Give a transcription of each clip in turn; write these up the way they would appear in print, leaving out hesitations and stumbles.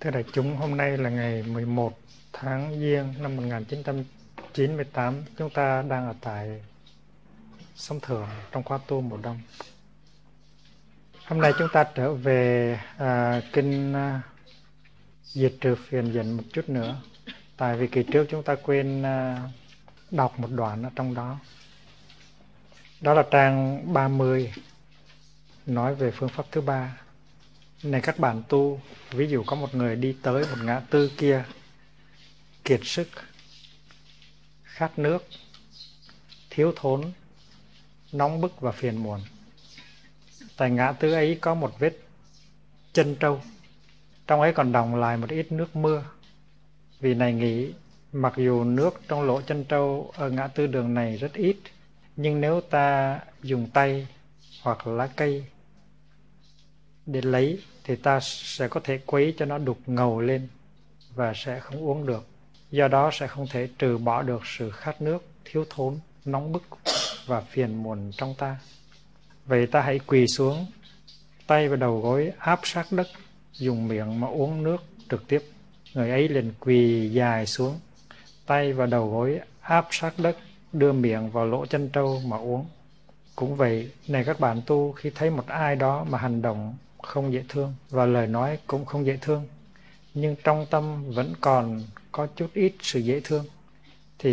Thưa đại chúng, hôm nay là ngày 11 tháng Giêng năm 1998. Chúng ta đang ở tại Sông Thượng trong khóa tu mùa đông. Hôm nay chúng ta trở về kinh diệt trừ phiền giận một chút nữa. Tại vì kỳ trước chúng ta quên đọc một đoạn ở trong đó. Đó là trang 30, nói về phương pháp thứ ba. Này các bạn tu, ví dụ có một người đi tới một ngã tư kia, kiệt sức, khát nước, thiếu thốn, nóng bức và phiền muộn. Tại ngã tư ấy có một vết chân trâu, trong ấy còn đọng lại một ít nước mưa. Vị này nghĩ, mặc dù nước trong lỗ chân trâu ở ngã tư đường này rất ít, nhưng nếu ta dùng tay hoặc lá cây để lấy thì ta sẽ có thể quấy cho nó đục ngầu lên và sẽ không uống được. Do đó sẽ không thể trừ bỏ được sự khát nước, thiếu thốn, nóng bức và phiền muộn trong ta. Vậy ta hãy quỳ xuống, tay và đầu gối áp sát đất, dùng miệng mà uống nước trực tiếp. Người ấy liền quỳ dài xuống, tay và đầu gối áp sát đất, đưa miệng vào lỗ chân trâu mà uống. Cũng vậy, này các bạn tu, khi thấy một ai đó mà hành động không dễ thương và lời nói cũng không dễ thương, nhưng trong tâm vẫn còn có chút ít sự dễ thương, thì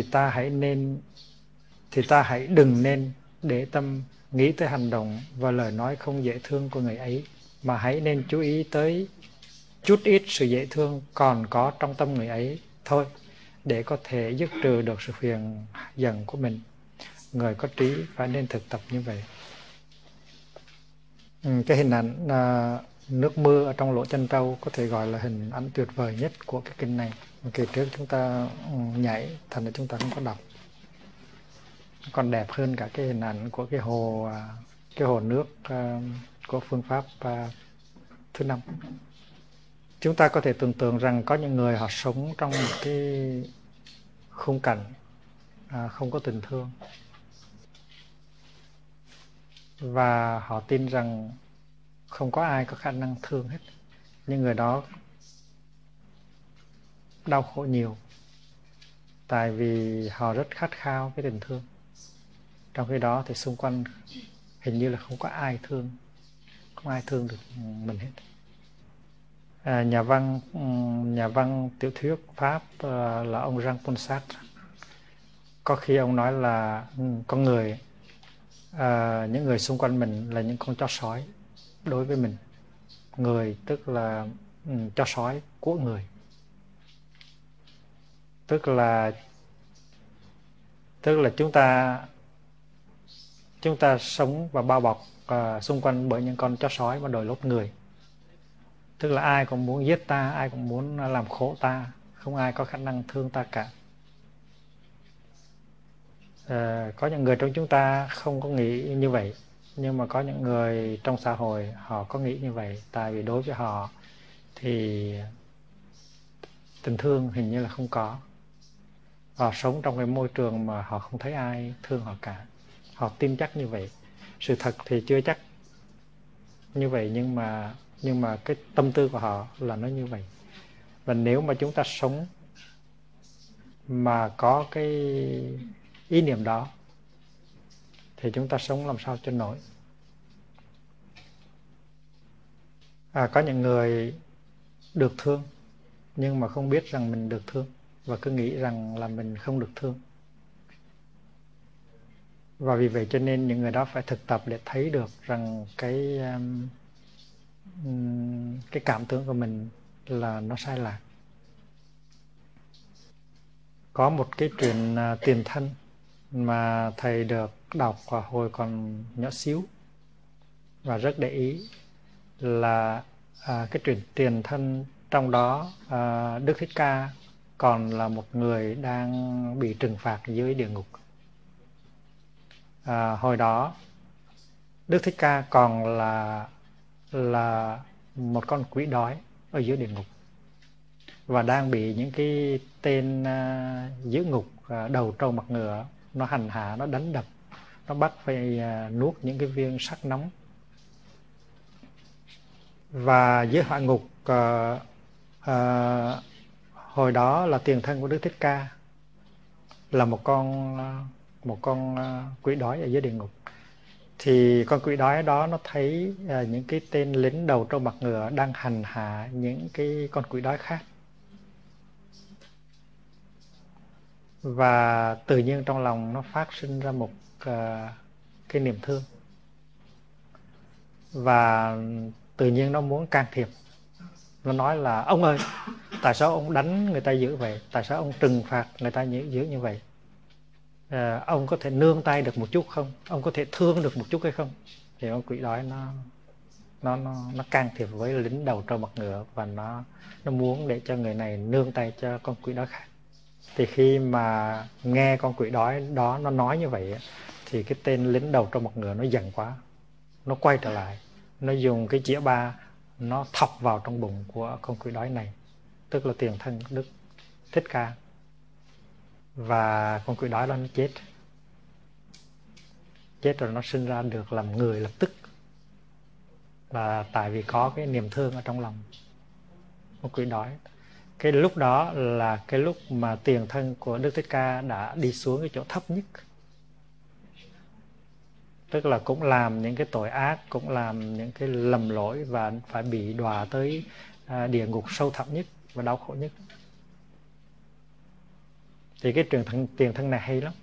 ta hãy đừng nên để tâm nghĩ tới hành động và lời nói không dễ thương của người ấy, mà hãy nên chú ý tới chút ít sự dễ thương còn có trong tâm người ấy thôi, để có thể dứt trừ được sự phiền giận của mình. Người có trí phải nên thực tập như vậy. Cái hình ảnh nước mưa ở trong lỗ chân trâu có thể gọi là hình ảnh tuyệt vời nhất của cái kinh này. Kỳ trước chúng ta nhảy, thành ra chúng ta không có đọc. Còn đẹp hơn cả cái hình ảnh của cái hồ nước của phương pháp thứ 5. Chúng ta có thể tưởng tượng rằng có những người họ sống trong một cái khung cảnh không có tình thương, và họ tin rằng không có ai có khả năng thương hết. Những người đó đau khổ nhiều, tại vì họ rất khát khao cái tình thương. Trong khi đó thì xung quanh hình như là không có ai thương được mình hết. Nhà văn tiểu thuyết Pháp là ông Jean Paul Sartre, có khi ông nói là con người, những người xung quanh mình là những con chó sói đối với mình. Người tức là chó sói của người, tức là chúng ta sống và bao bọc xung quanh bởi những con chó sói mà đội lốt người. Tức là ai cũng muốn giết ta, ai cũng muốn làm khổ ta, không ai có khả năng thương ta cả. Có những người trong chúng ta không có nghĩ như vậy, nhưng mà có những người trong xã hội họ có nghĩ như vậy. Tại vì đối với họ thì tình thương hình như là không có. Họ sống trong cái môi trường mà họ không thấy ai thương họ cả. Họ tin chắc như vậy. Sự thật thì chưa chắc như vậy, nhưng mà cái tâm tư của họ là nó như vậy. Và nếu mà chúng ta sống mà có cái ý niệm đó thì chúng ta sống làm sao cho nổi. Có những người được thương nhưng mà không biết rằng mình được thương, và cứ nghĩ rằng là mình không được thương. Và vì vậy cho nên những người đó phải thực tập để thấy được rằng cái cảm tưởng của mình là nó sai lạc. Có một cái chuyện tiền thân mà thầy được đọc vào hồi còn nhỏ xíu và rất để ý, là cái chuyện tiền thân trong đó Đức Thích Ca còn là một người đang bị trừng phạt dưới địa ngục. Hồi đó Đức Thích Ca còn là một con quỷ đói ở dưới địa ngục, và đang bị những cái tên giữ ngục đầu trâu mặt ngựa nó hành hạ, nó đánh đập, nó bắt phải nuốt những cái viên sắt nóng. Và dưới hỏa ngục Hồi đó là tiền thân của Đức Thích Ca là một con quỷ đói ở dưới địa ngục. Thì con quỷ đói đó nó thấy những cái tên lính đầu trâu mặt ngựa đang hành hạ những cái con quỷ đói khác, và tự nhiên trong lòng nó phát sinh ra một cái niềm thương, và tự nhiên nó muốn can thiệp. Nó nói là: ông ơi, tại sao ông đánh người ta dữ vậy? Tại sao ông trừng phạt người ta dữ như vậy? Ông có thể nương tay được một chút không? Ông có thể thương được một chút hay không? Thì con quỷ đói nó can thiệp với lính đầu trâu mặt ngựa, và nó muốn để cho người này nương tay cho con quỷ đói khác. Thì khi mà nghe con quỷ đói đó nó nói như vậy, thì cái tên lính đầu trâu mặt ngựa nó giận quá, nó quay trở lại, nó dùng cái chĩa ba nó thọc vào trong bụng của con quỷ đói này, tức là tiền thân Đức Thích Ca. Và con quỷ đói đó nó chết rồi, nó sinh ra được làm người lập tức, là tại vì có cái niềm thương ở trong lòng con quỷ đói. Cái lúc đó là cái lúc mà tiền thân của Đức Thích Ca đã đi xuống cái chỗ thấp nhất, tức là cũng làm những cái tội ác, cũng làm những cái lầm lỗi, và phải bị đọa tới địa ngục sâu thẳm nhất và đau khổ nhất. Thì cái tiền thân này hay lắm,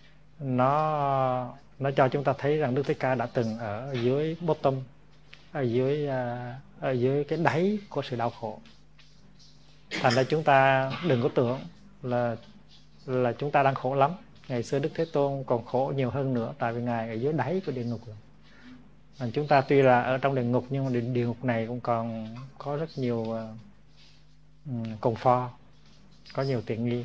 nó cho chúng ta thấy rằng Đức Thích Ca đã từng ở dưới bottom, ở dưới cái đáy của sự đau khổ. Thành ra chúng ta đừng có tưởng là chúng ta đang khổ lắm. Ngày xưa Đức Thế Tôn còn khổ nhiều hơn nữa, tại vì Ngài ở dưới đáy của địa ngục. Chúng ta tuy là ở trong địa ngục, nhưng mà địa ngục này cũng còn có rất nhiều comfort, có nhiều tiện nghi.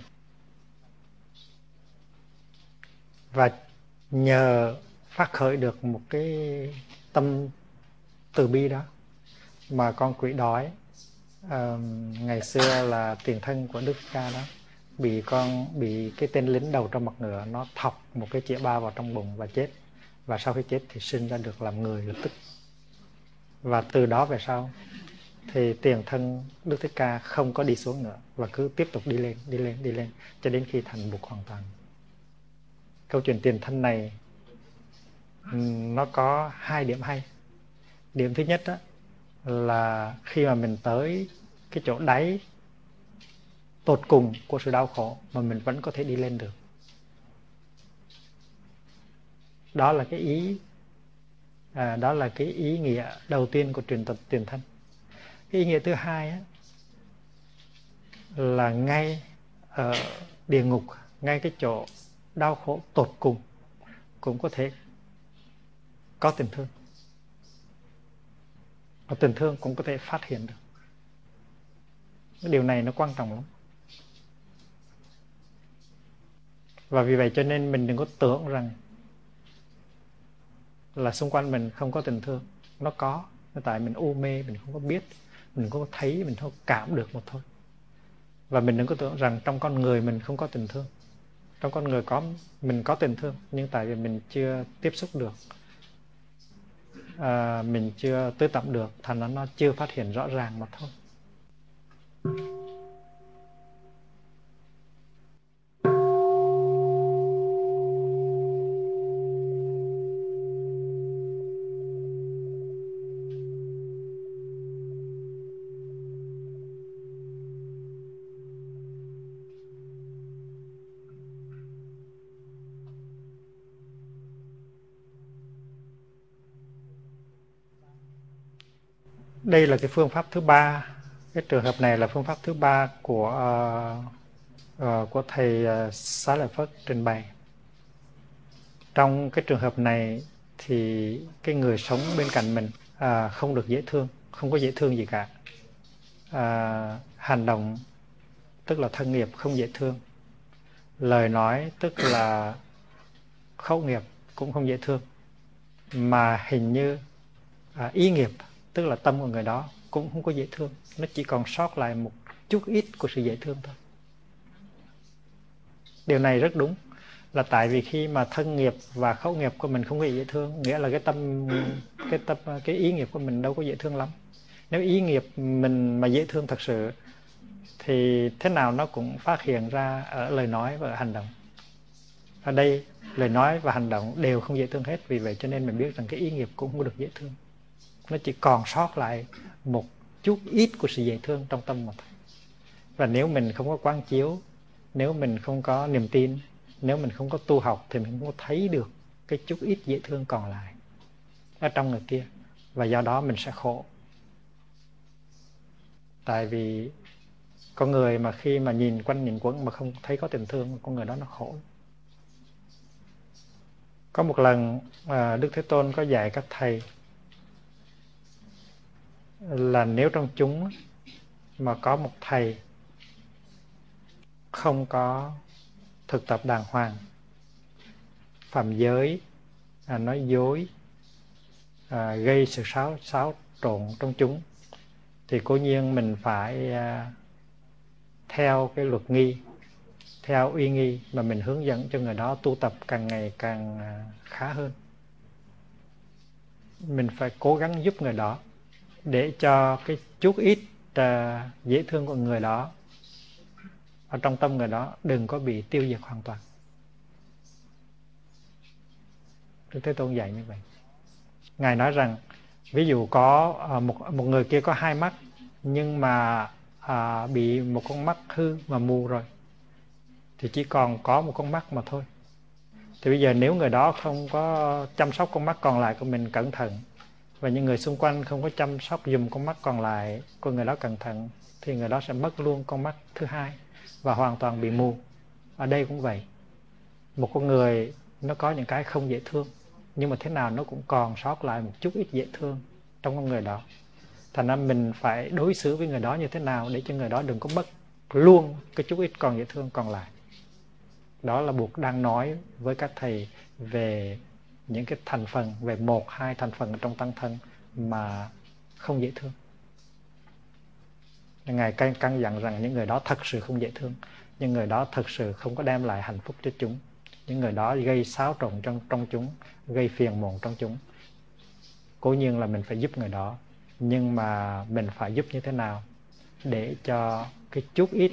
Và nhờ phát khởi được một cái tâm từ bi đó, mà con quỷ đói ngày xưa là tiền thân của Đức Ca đó bị cái tên lính đầu trong mặt ngựa nó thọc một cái chĩa ba vào trong bụng và chết. Và sau khi chết thì sinh ra được làm người lập tức. Và từ đó về sau thì tiền thân Đức Thích Ca không có đi xuống nữa, và cứ tiếp tục đi lên cho đến khi thành Bụt hoàn toàn. Câu chuyện tiền thân này nó có hai điểm hay. Điểm thứ nhất đó là khi mà mình tới cái chỗ đáy tột cùng của sự đau khổ mà mình vẫn có thể đi lên được. Đó là cái ý nghĩa đầu tiên của truyền tập tiền thân. Cái ý nghĩa thứ hai á, là ngay ở địa ngục, ngay cái chỗ đau khổ tột cùng cũng có thể có tình thương, và tình thương cũng có thể phát hiện được. Cái điều này nó quan trọng lắm. Và vì vậy cho nên mình đừng có tưởng rằng là xung quanh mình không có tình thương. Nó có, tại mình u mê, mình không có biết, mình không có thấy, mình không có cảm được một thôi. Và mình đừng có tưởng rằng trong con người mình không có tình thương. Trong con người mình có tình thương, nhưng tại vì mình chưa tiếp xúc được, mình chưa tới tận được, thành ra nó chưa phát hiện rõ ràng mà thôi. Đây là cái phương pháp thứ ba. Cái trường hợp này là phương pháp thứ ba của thầy Xá Lợi Phất trình bày. Trong cái trường hợp này thì cái người sống bên cạnh mình không được dễ thương, không có dễ thương gì cả. Hành động tức là thân nghiệp không dễ thương, lời nói tức là khẩu nghiệp cũng không dễ thương, mà hình như ý nghiệp tức là tâm của người đó cũng không có dễ thương. Nó chỉ còn sót lại một chút ít của sự dễ thương thôi. Điều này rất đúng, là tại vì khi mà thân nghiệp và khẩu nghiệp của mình không có dễ thương, nghĩa là cái ý nghiệp của mình đâu có dễ thương lắm. Nếu ý nghiệp mình mà dễ thương thật sự thì thế nào nó cũng phát hiện ra ở lời nói và ở hành động. Ở đây lời nói và hành động đều không dễ thương hết, vì vậy cho nên mình biết rằng cái ý nghiệp cũng không được dễ thương. Nó chỉ còn sót lại một chút ít của sự dễ thương trong tâm mà thôi. Và nếu mình không có quán chiếu, nếu mình không có niềm tin, nếu mình không có tu học, thì mình không có thấy được cái chút ít dễ thương còn lại ở trong người kia. Và do đó mình sẽ khổ. Tại vì con người mà khi mà nhìn quanh nhìn quẩn mà không thấy có tình thương, con người đó nó khổ. Có một lần Đức Thế Tôn có dạy các thầy là nếu trong chúng mà có một thầy không có thực tập đàng hoàng, phạm giới, nói dối, gây sự xáo trộn trong chúng, thì cố nhiên mình phải theo cái luật nghi, theo uy nghi mà mình hướng dẫn cho người đó tu tập càng ngày càng khá hơn. Mình phải cố gắng giúp người đó để cho cái chút ít dễ thương của người đó ở trong tâm người đó đừng có bị tiêu diệt hoàn toàn. Đức Thế Tôn dạy như vậy. Ngài nói rằng ví dụ có một người kia có hai mắt, nhưng mà bị một con mắt hư mà mù rồi, thì chỉ còn có một con mắt mà thôi. Thì bây giờ nếu người đó không có chăm sóc con mắt còn lại của mình cẩn thận, và những người xung quanh không có chăm sóc giùm con mắt còn lại của người đó cẩn thận, thì người đó sẽ mất luôn con mắt thứ hai và hoàn toàn bị mù. Ở đây cũng vậy. Một con người nó có những cái không dễ thương, nhưng mà thế nào nó cũng còn sót lại một chút ít dễ thương trong con người đó. Thành ra mình phải đối xử với người đó như thế nào để cho người đó đừng có mất luôn cái chút ít còn dễ thương còn lại. Đó là buộc đang nói với các thầy về những cái thành phần, về một hai thành phần trong tăng thân mà không dễ thương. Ngài căn dặn rằng những người đó thật sự không dễ thương, những người đó thật sự không có đem lại hạnh phúc cho chúng, những người đó gây xáo trộn trong chúng, gây phiền muộn trong chúng. Cố nhiên là mình phải giúp người đó, nhưng mà mình phải giúp như thế nào để cho cái chút ít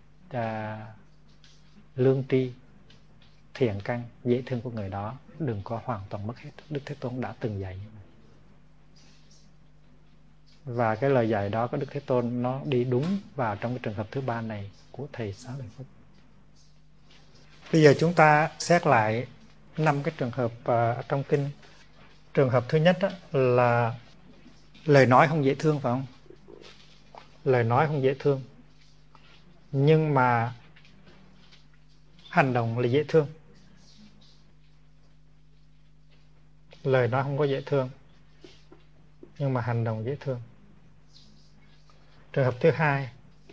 lương tri, thiện căn, dễ thương của người đó đừng có hoàn toàn mất hết. Đức Thế Tôn đã từng dạy như vậy. Và cái lời dạy đó của Đức Thế Tôn nó đi đúng vào trong cái trường hợp thứ ba này của Thầy Xá Lợi Phất. Bây giờ chúng ta xét lại 5 cái trường hợp trong kinh. Trường hợp thứ nhất là lời nói không dễ thương, phải không? Lời nói không dễ thương, nhưng mà hành động là dễ thương. Lời nói không có dễ thương, nhưng mà hành động dễ thương. Trường hợp thứ hai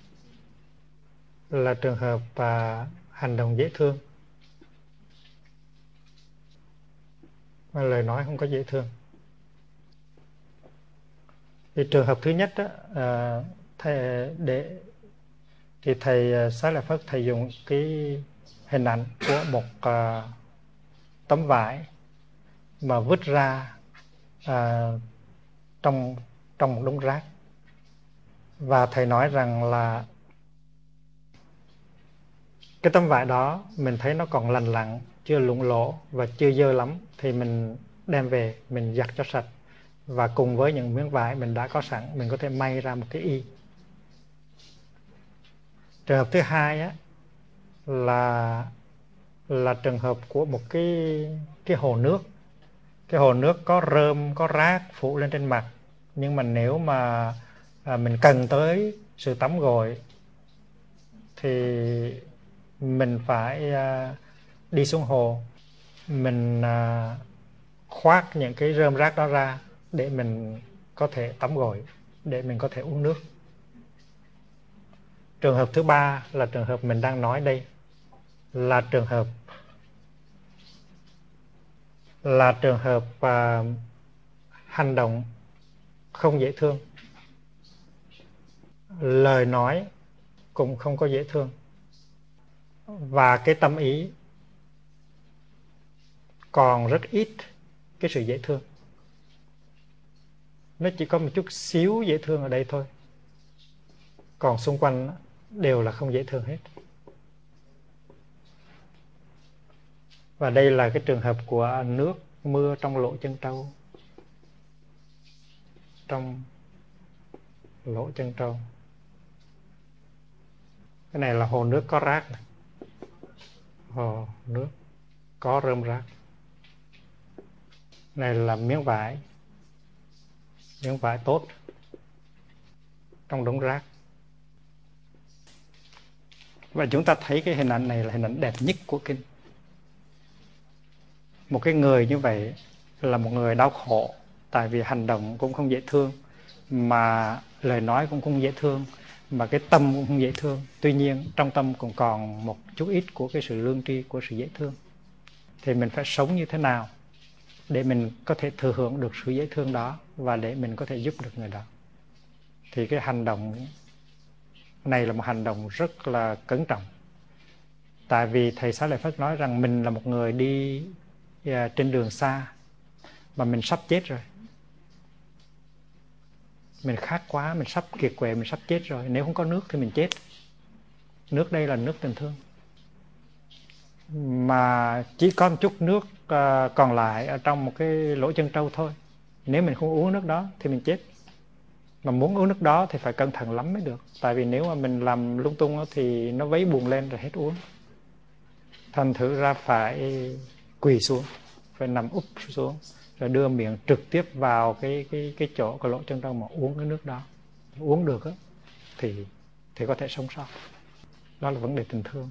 là trường hợp hành động dễ thương, mà lời nói không có dễ thương. Thì trường hợp thứ nhất thầy Xá Lợi Phất thầy dùng cái hình ảnh của một tấm vải mà vứt ra trong một đống rác, và thầy nói rằng là cái tấm vải đó mình thấy nó còn lành lặn, chưa lủng lỗ và chưa dơ lắm, thì mình đem về mình giặt cho sạch, và cùng với những miếng vải mình đã có sẵn, mình có thể may ra một cái y. Trường hợp thứ hai là trường hợp của một cái hồ nước. Cái hồ nước có rơm, có rác phủ lên trên mặt, nhưng mà nếu mà mình cần tới sự tắm gội thì mình phải đi xuống hồ, mình khoác những cái rơm rác đó ra để mình có thể tắm gội, để mình có thể uống nước. Trường hợp thứ ba là trường hợp mình đang nói đây, là trường hợp hành động không dễ thương, lời nói cũng không có dễ thương, và cái tâm ý còn rất ít cái sự dễ thương. Nó chỉ có một chút xíu dễ thương ở đây thôi, còn xung quanh đều là không dễ thương hết. Và đây là cái trường hợp của nước mưa trong lỗ chân trâu. Trong lỗ chân trâu. Cái này là hồ nước có rác này. Hồ nước có rơm rác. Này là miếng vải tốt trong đống rác. Và chúng ta thấy cái hình ảnh này là hình ảnh đẹp nhất của kinh. Một cái người như vậy là một người đau khổ, tại vì hành động cũng không dễ thương, mà lời nói cũng không dễ thương, mà cái tâm cũng không dễ thương. Tuy nhiên trong tâm cũng còn một chút ít của cái sự lương tri, của sự dễ thương. Thì mình phải sống như thế nào để mình có thể thừa hưởng được sự dễ thương đó, và để mình có thể giúp được người đó. Thì cái hành động này là một hành động rất là cẩn trọng. Tại vì Thầy Xá Lợi Phất nói rằng mình là một người đi trên đường xa, mà mình sắp chết rồi. Mình khát quá, mình sắp kiệt quệ, mình sắp chết rồi. Nếu không có nước thì mình chết. Nước đây là nước tình thương. Mà chỉ có một chút nước còn lại ở trong một cái lỗ chân trâu thôi. Nếu mình không uống nước đó thì mình chết. Mà muốn uống nước đó thì phải cẩn thận lắm mới được. Tại vì nếu mà mình làm lung tung thì nó vấy bùn lên rồi hết uống. Thành thử ra phải quỳ xuống, phải nằm úp xuống, rồi đưa miệng trực tiếp vào cái chỗ cái lỗ chân trâu mà uống cái nước đó. Uống được á thì có thể sống sót. Đó là vấn đề tình thương.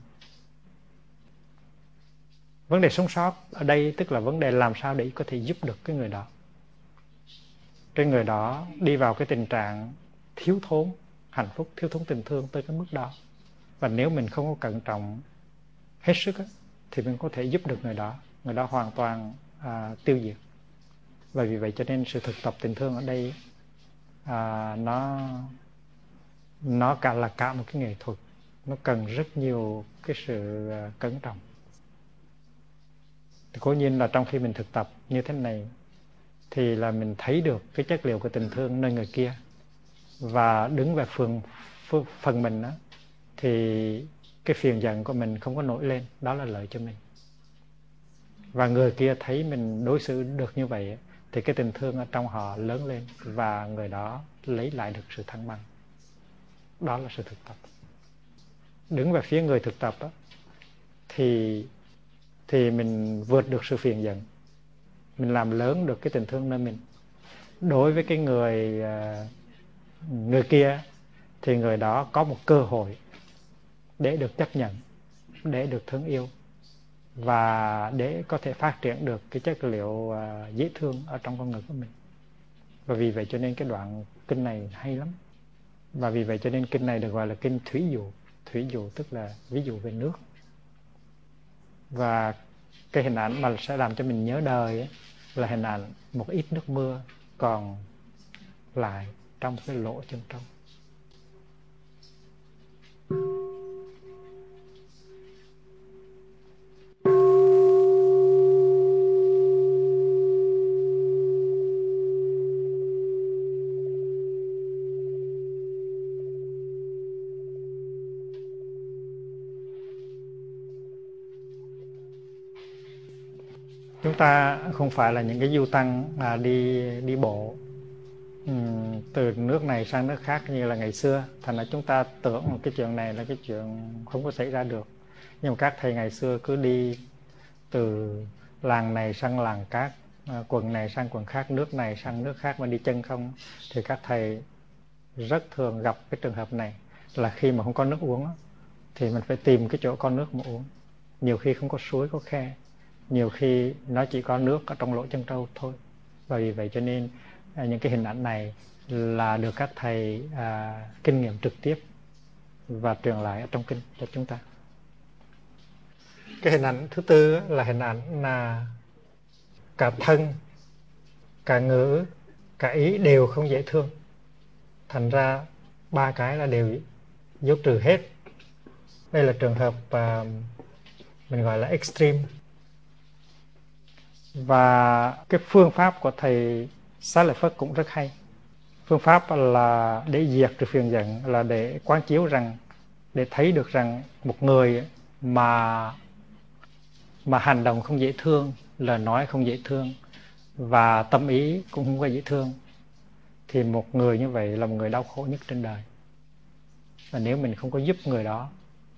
Vấn đề sống sót ở đây tức là vấn đề làm sao để có thể giúp được cái người đó. Cái người đó đi vào cái tình trạng thiếu thốn hạnh phúc, thiếu thốn tình thương tới cái mức đó. Và nếu mình không có cẩn trọng hết sức á, thì mình có thể giúp được người đó. Người đó hoàn toàn tiêu diệt. Và vì vậy cho nên sự thực tập tình thương ở đây nó là cả một cái nghệ thuật. Nó cần rất nhiều cái sự cẩn trọng. Thì cố nhiên là trong khi mình thực tập như thế này thì là mình thấy được cái chất liệu của tình thương nơi người kia, và đứng về phần mình đó, thì cái phiền giận của mình không có nổi lên. Đó là lợi cho mình. Và người kia thấy mình đối xử được như vậy thì cái tình thương ở trong họ lớn lên, và người đó lấy lại được sự thăng bằng. Đó là sự thực tập. Đứng về phía người thực tập đó, thì mình vượt được sự phiền giận, mình làm lớn được cái tình thương nơi mình. Đối với cái người kia thì người đó có một cơ hội để được chấp nhận, để được thương yêu, và để có thể phát triển được cái chất liệu dễ thương ở trong con người của mình. Và vì vậy cho nên cái đoạn kinh này hay lắm. Và vì vậy cho nên kinh này được gọi là kinh thủy dụ. Thủy dụ tức là ví dụ về nước. Và cái hình ảnh mà sẽ làm cho mình nhớ đời ấy, là hình ảnh một ít nước mưa còn lại trong cái lỗ chân trâu. Chúng ta không phải là những cái du tăng đi bộ từ nước này sang nước khác như là ngày xưa. Thành ra chúng ta tưởng cái chuyện này là cái chuyện không có xảy ra được. Nhưng mà các thầy ngày xưa cứ đi từ làng này sang làng khác, quận này sang quận khác, nước này sang nước khác mà đi chân không. Thì các thầy rất thường gặp cái trường hợp này, là khi mà không có nước uống thì mình phải tìm cái chỗ có nước mà uống. Nhiều khi không có suối, có khe, nhiều khi nó chỉ có nước ở trong lỗ chân trâu thôi. Và vì vậy cho nên những cái hình ảnh này là được các thầy kinh nghiệm trực tiếp và truyền lại ở trong kinh cho chúng ta. Cái hình ảnh thứ tư là hình ảnh là cả thân, cả ngữ, cả ý đều không dễ thương. Thành ra ba cái là đều dấu trừ hết. Đây là trường hợp mình gọi là extreme. Và cái phương pháp của thầy Xá Lợi Phất cũng rất hay. Phương pháp là để diệt trừ phiền giận, là để quán chiếu rằng để thấy được rằng một người mà hành động không dễ thương, lời nói không dễ thương và tâm ý cũng không có dễ thương, thì một người như vậy là một người đau khổ nhất trên đời. Và nếu mình không có giúp người đó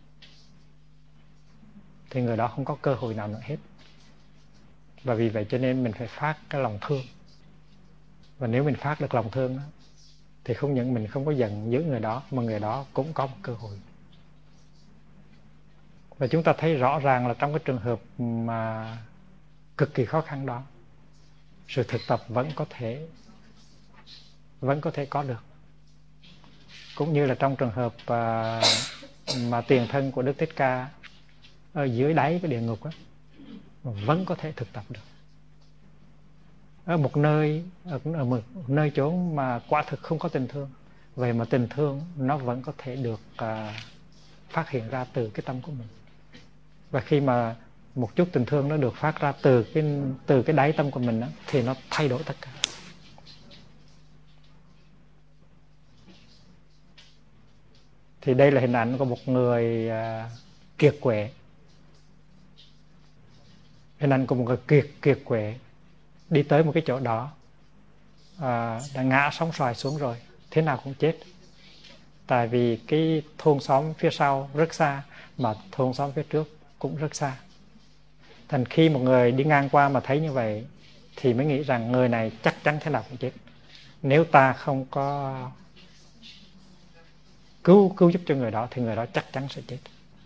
thì người đó không có cơ hội nào nữa hết. Và vì vậy cho nên mình phải phát cái lòng thương. Và nếu mình phát được lòng thương đó, thì không những mình không có giận dữ người đó, mà người đó cũng có một cơ hội. Và chúng ta thấy rõ ràng là trong cái trường hợp mà cực kỳ khó khăn đó, sự thực tập vẫn có thể có được. Cũng như là trong trường hợp mà tiền thân của Đức Thích Ca ở dưới đáy cái địa ngục đó, vẫn có thể thực tập được. Ở một nơi chốn mà quả thực không có tình thương, vậy mà tình thương nó vẫn có thể được phát hiện ra từ cái tâm của mình. Và khi mà một chút tình thương nó được phát ra từ cái đáy tâm của mình đó, thì nó thay đổi tất cả. Thì đây là hình ảnh của một người kiệt quệ. Hình ảnh của một người kiệt quệ đi tới một cái chỗ đó, đã ngã sóng xoài xuống rồi, thế nào cũng chết. Tại vì cái thôn xóm phía sau rất xa, mà thôn xóm phía trước cũng rất xa. Thành khi một người đi ngang qua mà thấy như vậy thì mới nghĩ rằng người này chắc chắn thế nào cũng chết. Nếu ta không có cứu giúp cho người đó thì người đó chắc chắn sẽ chết.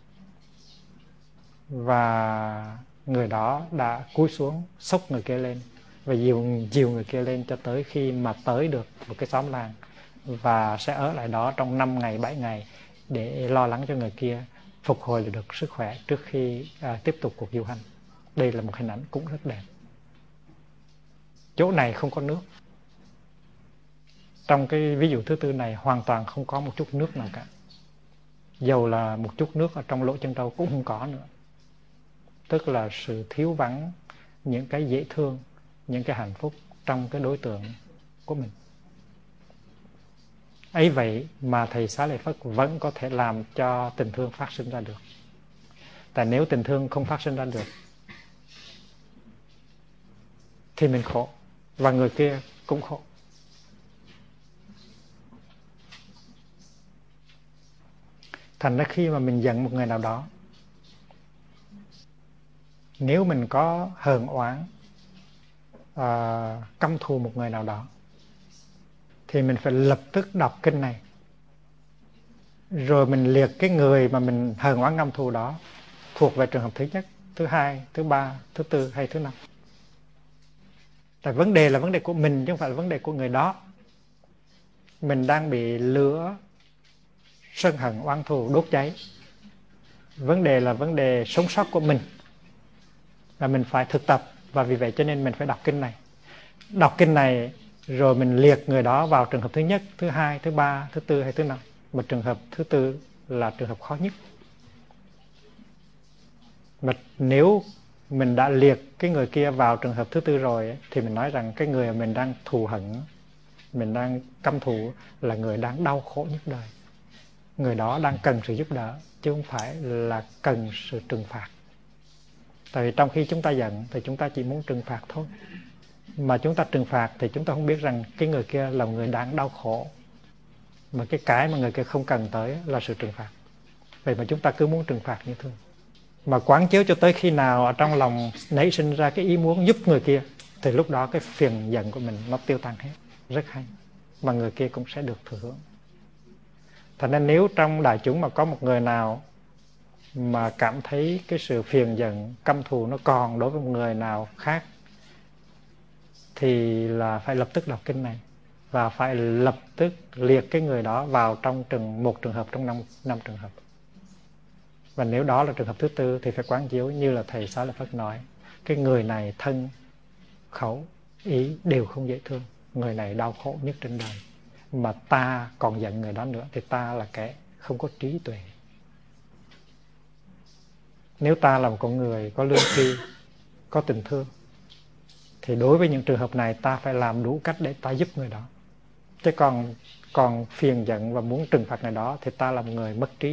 Và người đó đã cúi xuống xốc người kia lên và dìu người kia lên cho tới khi mà tới được một cái xóm làng, và sẽ ở lại đó trong 5 ngày 7 ngày để lo lắng cho người kia phục hồi được sức khỏe trước khi tiếp tục cuộc du hành. Đây là một hình ảnh cũng rất đẹp. Chỗ này không có nước. Trong cái ví dụ thứ tư này hoàn toàn không có một chút nước nào cả. Dầu là một chút nước ở trong lỗ chân trâu cũng không có nữa. Tức là sự thiếu vắng những cái dễ thương, những cái hạnh phúc trong cái đối tượng của mình. Ấy vậy mà Thầy Xá Lợi Phất vẫn có thể làm cho tình thương phát sinh ra được. Tại nếu tình thương không phát sinh ra được thì mình khổ, và người kia cũng khổ. Thành ra khi mà mình giận một người nào đó, nếu mình có hờn oán, căm thù một người nào đó, thì mình phải lập tức đọc kinh này, rồi mình liệt cái người mà mình hờn oán căm thù đó thuộc về trường hợp thứ nhất, thứ hai, thứ ba, thứ tư hay thứ năm. Tại vấn đề là vấn đề của mình chứ không phải là vấn đề của người đó. Mình đang bị lửa sân hận oán thù đốt cháy. Vấn đề là vấn đề sống sót của mình, và mình phải thực tập. Và vì vậy cho nên mình phải đọc kinh này. Đọc kinh này rồi mình liệt người đó vào trường hợp thứ nhất, thứ hai, thứ ba, thứ tư hay thứ năm. Mà trường hợp thứ tư là trường hợp khó nhất. Mà nếu mình đã liệt cái người kia vào trường hợp thứ tư rồi thì mình nói rằng cái người mình đang thù hận, mình đang căm thù là người đang đau khổ nhất đời. Người đó đang cần sự giúp đỡ chứ không phải là cần sự trừng phạt. Tại vì trong khi chúng ta giận thì chúng ta chỉ muốn trừng phạt thôi. Mà chúng ta trừng phạt thì chúng ta không biết rằng cái người kia là người đang đau khổ, mà cái mà người kia không cần tới là sự trừng phạt. Vậy mà chúng ta cứ muốn trừng phạt như thường. Mà quán chiếu cho tới khi nào ở trong lòng nảy sinh ra cái ý muốn giúp người kia, thì lúc đó cái phiền giận của mình nó tiêu tan hết. Rất hay. Mà người kia cũng sẽ được thừa hưởng. Thành nên nếu trong đại chúng mà có một người nào mà cảm thấy cái sự phiền giận, căm thù nó còn đối với một người nào khác, thì là phải lập tức đọc kinh này và phải lập tức liệt cái người đó vào trong một trường hợp trong năm trường hợp. Và nếu đó là trường hợp thứ tư thì phải quán chiếu như là Thầy Xá Lợi Phất nói, cái người này thân, khẩu, ý đều không dễ thương, người này đau khổ nhất trên đời, mà ta còn giận người đó nữa thì ta là kẻ không có trí tuệ. Nếu ta là một con người có lương tri, có tình thương, thì đối với những trường hợp này ta phải làm đủ cách để ta giúp người đó. Chứ còn phiền giận và muốn trừng phạt người đó thì ta là một người mất trí.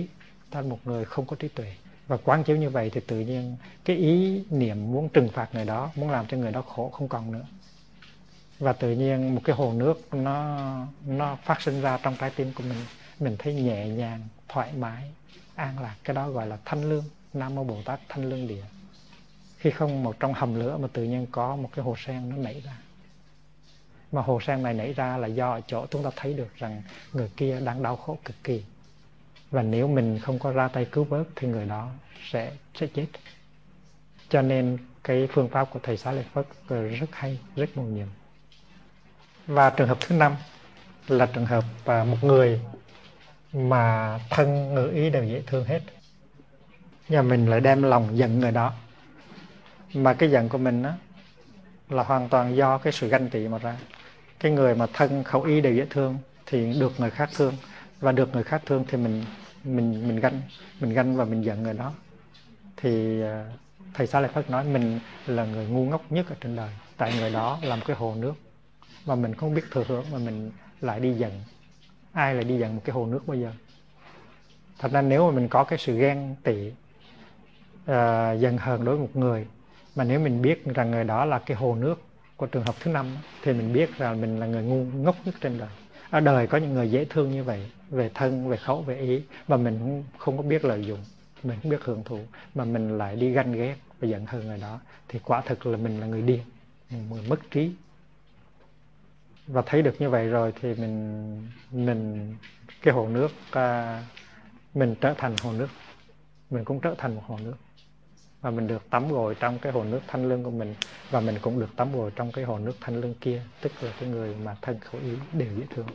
thành một người không có trí tuệ. Và quán chiếu như vậy thì tự nhiên cái ý niệm muốn trừng phạt người đó, muốn làm cho người đó khổ không còn nữa. Và tự nhiên một cái hồ nước nó phát sinh ra trong trái tim của mình thấy nhẹ nhàng, thoải mái, an lạc. Cái đó gọi là thanh lương. Nam Mô Bồ Tát Thanh Lương Địa. Khi không một trong hầm lửa mà tự nhiên có một cái hồ sen nó nảy ra. Mà hồ sen này nảy ra là do ở chỗ chúng ta thấy được rằng người kia đang đau khổ cực kỳ. Và nếu mình không có ra tay cứu vớt thì người đó sẽ chết. Cho nên cái phương pháp của Thầy Xá Lợi Phất rất hay, rất mầu nhiệm. Và trường hợp thứ 5 là trường hợp một người mà thân ngữ ý đều dễ thương hết. Nhưng mình lại đem lòng giận người đó. Mà cái giận của mình á là hoàn toàn do cái sự ganh tị mà ra. Cái người mà thân khẩu ý đều dễ thương thì được người khác thương, và được người khác thương thì mình ganh và mình giận người đó. Thì Thầy Xá Lợi Phất nói mình là người ngu ngốc nhất ở trên đời. Tại người đó làm cái hồ nước mà mình không biết thừa hưởng mà mình lại đi giận. Ai lại đi giận một cái hồ nước bao giờ? Thật ra nếu mà mình có cái sự ghen tị, giận hờn đối với một người, mà nếu mình biết rằng người đó là cái hồ nước của trường hợp thứ 5 thì mình biết rằng mình là người ngu ngốc nhất trên đời. Ở đời có những người dễ thương như vậy, về thân, về khẩu, về ý, mà mình không có biết lợi dụng, mình không biết hưởng thụ, mà mình lại đi ganh ghét và giận hờn người đó, thì quả thực là mình là người điên, người mất trí. Và thấy được như vậy rồi thì mình cái hồ nước, mình trở thành hồ nước, mình cũng trở thành một hồ nước, và mình được tắm gội trong cái hồ nước thanh lương của mình, và mình cũng được tắm gội trong cái hồ nước thanh lương kia, tức là cái người mà thân khẩu ý đều dễ thương.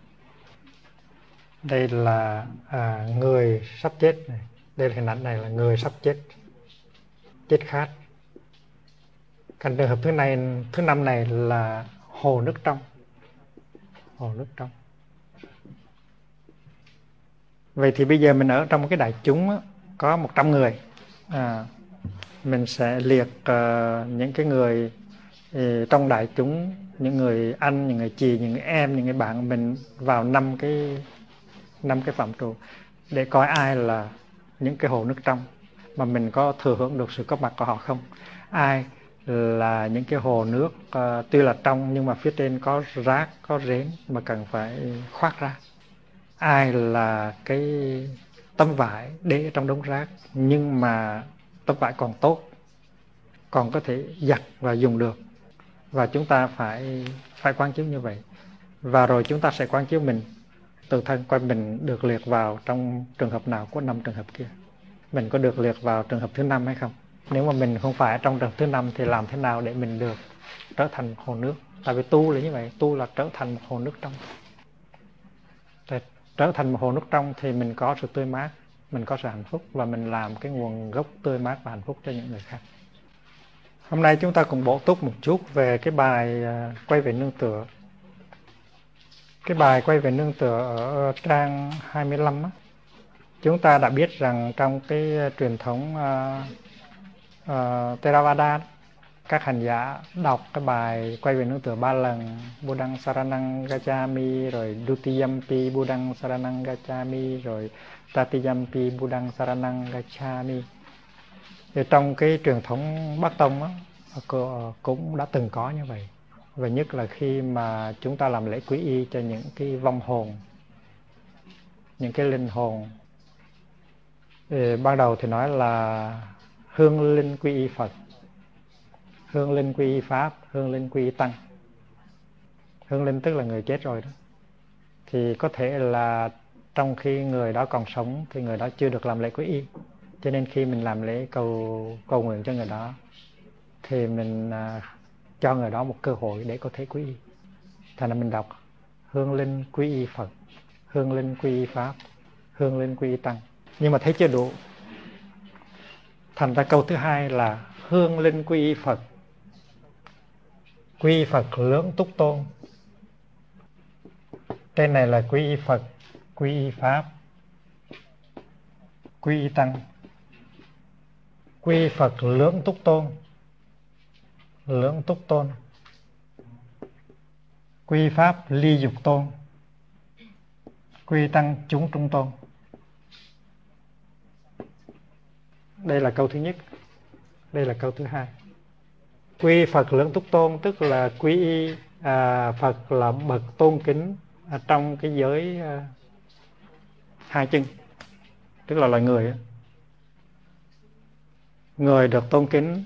Đây là người sắp chết này. Đây là hình ảnh này là người sắp chết, chết khát. Cảnh trường hợp thứ 5 này là hồ nước trong. Hồ nước trong. Vậy thì bây giờ mình ở trong một cái đại chúng á, có 100 người. Mình sẽ liệt những cái người trong đại chúng, những người anh, những người chị, những người em, những người bạn mình vào 5 cái phạm trù để coi ai là những cái hồ nước trong mà mình có thừa hưởng được sự có mặt của họ không. Ai là những cái hồ nước tuy là trong nhưng mà phía trên có rác, có rến mà cần phải khoác ra. Ai là cái tấm vải để trong đống rác nhưng mà tấm vải còn tốt, còn có thể giặt và dùng được. Và chúng ta phải quán chiếu như vậy. Và rồi chúng ta sẽ quán chiếu mình, tự thân coi mình được liệt vào trong trường hợp nào của 5 trường hợp kia. Mình có được liệt vào trường hợp thứ 5 hay không? Nếu mà mình không phải trong trường hợp thứ 5 thì làm thế nào để mình được trở thành hồ nước? Tại vì tu là như vậy, tu là trở thành một hồ nước trong. Trở thành một hồ nước trong thì mình có sự tươi mát, mình có sự hạnh phúc, và mình làm cái nguồn gốc tươi mát và hạnh phúc cho những người khác. Hôm nay chúng ta cùng bổ túc một chút về cái bài quay về nương tựa. Cái bài quay về nương tựa ở trang 25 á, chúng ta đã biết rằng trong cái truyền thống Theravada, các hành giả đọc cái bài quay về nương tựa 3 lần, Buddhang Saranang Gacchami, rồi Dutiyampi Buddhang Saranang Gacchami, rồi Tatiyampi Buddhang Saranang Gacchami. Thì trong cái truyền thống Bắc Tông á, cũng đã từng có như vậy. Và nhất là khi mà chúng ta làm lễ quy y cho những cái vong hồn, những cái linh hồn, thì ban đầu thì nói là hương linh quy y Phật, hương linh quy y Pháp, hương linh quy y Tăng. Hương linh tức là người chết rồi đó. Thì có thể là trong khi người đó còn sống thì người đó chưa được làm lễ quy y, cho nên khi mình làm lễ cầu nguyện cho người đó thì mình cho người đó một cơ hội để có thể quy y. Thành ra mình đọc hương linh quy y Phật, hương linh quy y Pháp, hương linh quy y Tăng. Nhưng mà thấy chưa đủ. Thành ra câu thứ 2 là hương linh quy y Phật. Quy y Phật lưỡng túc tôn. Trên này là quy y Phật, quy y Pháp, quy y Tăng. Quy y Phật lưỡng túc tôn. Lưỡng túc tôn. Quy y Pháp ly dục tôn. Quy y Tăng chúng trung tôn. Đây là câu thứ nhất. Đây là câu thứ hai. Quy Phật lưỡng túc tôn, tức là quy y Phật là bậc tôn kính trong cái giới hai chân, tức là loài người. Người được tôn kính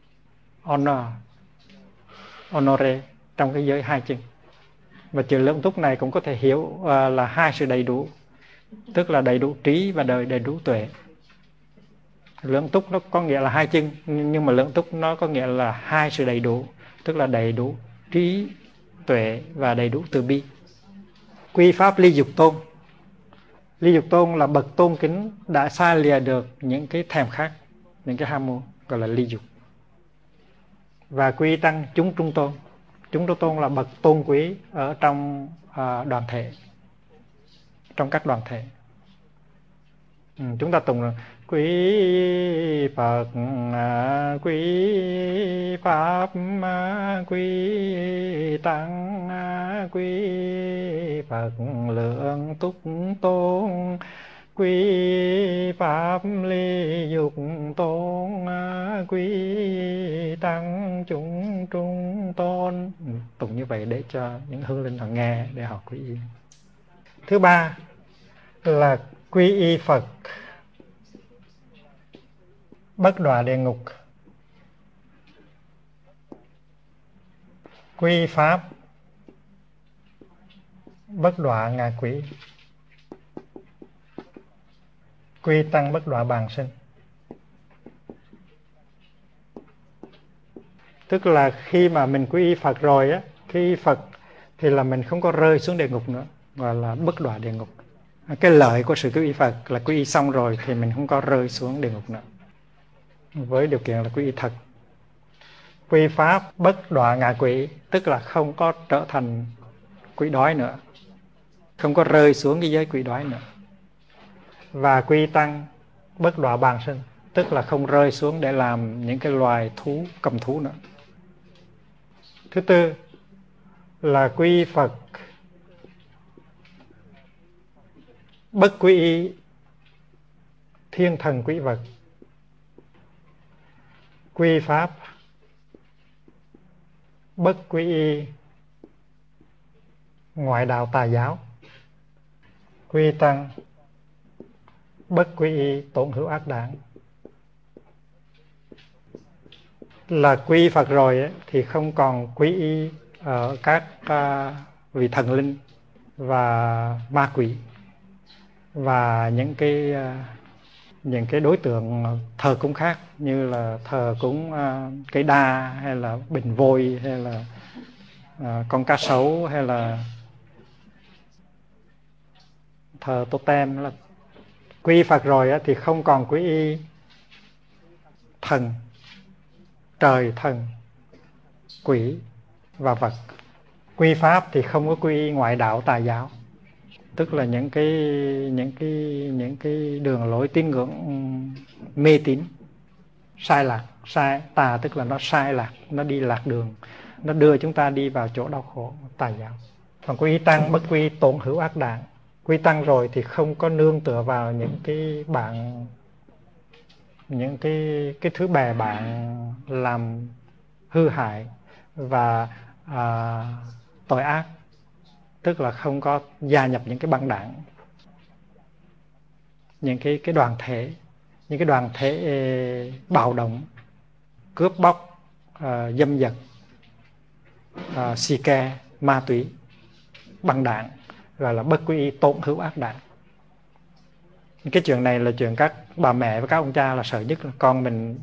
honore trong cái giới hai chân. Và chữ lưỡng túc này cũng có thể hiểu là hai sự đầy đủ, tức là đầy đủ trí và đầy đủ tuệ. Lưỡng túc nó có nghĩa là hai chân, nhưng mà lưỡng túc nó có nghĩa là hai sự đầy đủ, tức là đầy đủ trí tuệ và đầy đủ từ bi. Quy pháp ly dục tôn. Ly dục tôn là bậc tôn kính đã xa lìa được những cái thèm khát, những cái ham muốn, gọi là ly dục. Và quy tăng chúng trung tôn. Chúng trung tôn là bậc tôn quý ở trong đoàn thể, trong các đoàn thể. Chúng ta tụng là quý Phật, quý Pháp, quý Tăng, quý Phật lượng túc tôn, quý Pháp ly dục tôn, quý Tăng chúng trung tôn. Tụng như vậy để cho những hương linh họ nghe để họ quý y. Thứ ba là quy y Phật bất đọa địa ngục, quy pháp bất đọa ngạ quỷ, quy tăng bất đọa bàng sinh. Tức là khi mà mình quy y Phật rồi á, quy y Phật thì là mình không có rơi xuống địa ngục nữa, gọi là bất đọa địa ngục. Cái lợi của sự quy y Phật là quy y xong rồi thì mình không có rơi xuống địa ngục nữa, với điều kiện là quy y thật. Quy pháp bất đọa ngạ quỷ, tức là không có trở thành quỷ đói nữa, không có rơi xuống cái giới quỷ đói nữa. Và quy tăng bất đọa bàng sinh, tức là không rơi xuống để làm những cái loài thú cầm thú nữa. Thứ tư là quy Phật bất quy y thiên thần quỷ vật, quy pháp bất quy y ngoại đạo tà giáo, quy tăng bất quy y tổn hữu ác đảng. Là quy Phật rồi ấy, thì không còn quy y ở các vị thần linh và ma quỷ và những cái đối tượng thờ cúng khác, như là thờ cúng cây đa hay là bình vôi hay là con cá sấu hay là thờ totem. Là quy Phật rồi á, thì không còn quy y thần, trời, thần, quỷ và vật. Quy pháp thì không có quy y ngoại đạo tà giáo, tức là những cái đường lối tín ngưỡng mê tín sai lạc. Sai tà tức là nó sai lạc, nó đi lạc đường, nó đưa chúng ta đi vào chỗ đau khổ, tà giáo. Còn quy tăng bất quy tổn hữu ác đảng. Quy tăng rồi thì không có nương tựa vào những cái thứ bè bạn làm hư hại và tội ác, tức là không có gia nhập những cái băng đảng, những cái đoàn thể bạo động, cướp bóc, dâm dật, xì ke, ma túy, băng đảng, gọi là bất quy y tổn hữu ác đảng. Cái chuyện này là chuyện các bà mẹ và các ông cha là sợ nhất, là con mình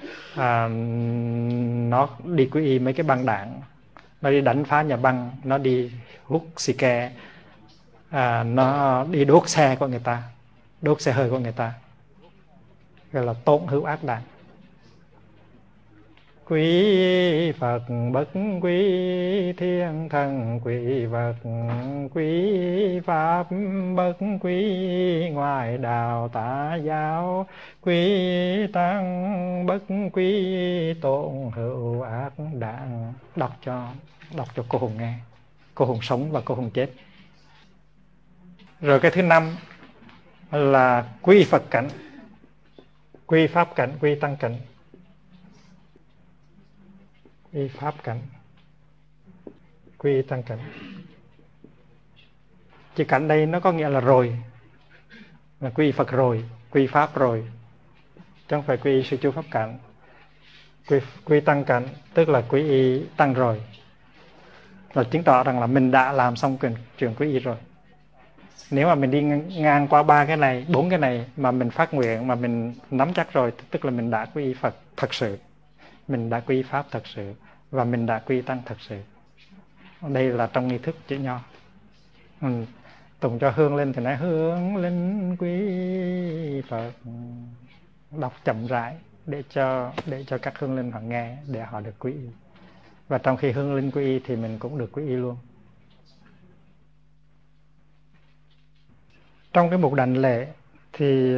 nó đi quy y mấy cái băng đảng, nó đi đánh phá nhà băng, nó đi hút xì ke, nó đi đốt xe của người ta, đốt xe hơi của người ta, gọi là tổn hữu ác đảng. Quý Phật bất quý thiên thần quý vật, quý pháp bất quý ngoại đạo tà giáo, quý tăng bất quý tổn hữu ác đảng. Đọc cho cô Hùng nghe, cô Hùng sống và cô Hùng chết. Rồi cái thứ năm là quy Phật cảnh. quy pháp cảnh, quy tăng cảnh, quy pháp cảnh, quy tăng cảnh. Chữ cảnh đây nó có nghĩa là rồi, là quy Phật rồi, quy pháp rồi, chứ không phải quy sự chú pháp cảnh. Quy tăng cảnh tức là quy y tăng rồi, là chứng tỏ rằng là mình đã làm xong chuyện quy y rồi. Nếu mà mình đi ngang qua 3 cái này, 4 cái này mà mình phát nguyện, mà mình nắm chắc rồi, tức là mình đã quy y Phật thật sự, mình đã quy y pháp thật sự, và mình đã quy y tăng thật sự. Đây là trong nghi thức chữ nho. Tụng cho hương lên thì nói hương lên quy Phật, đọc chậm rãi để cho các hương linh họ nghe, để họ được quy y. Và trong khi hương linh quy y thì mình cũng được quy y luôn. Trong cái mục đảnh lễ thì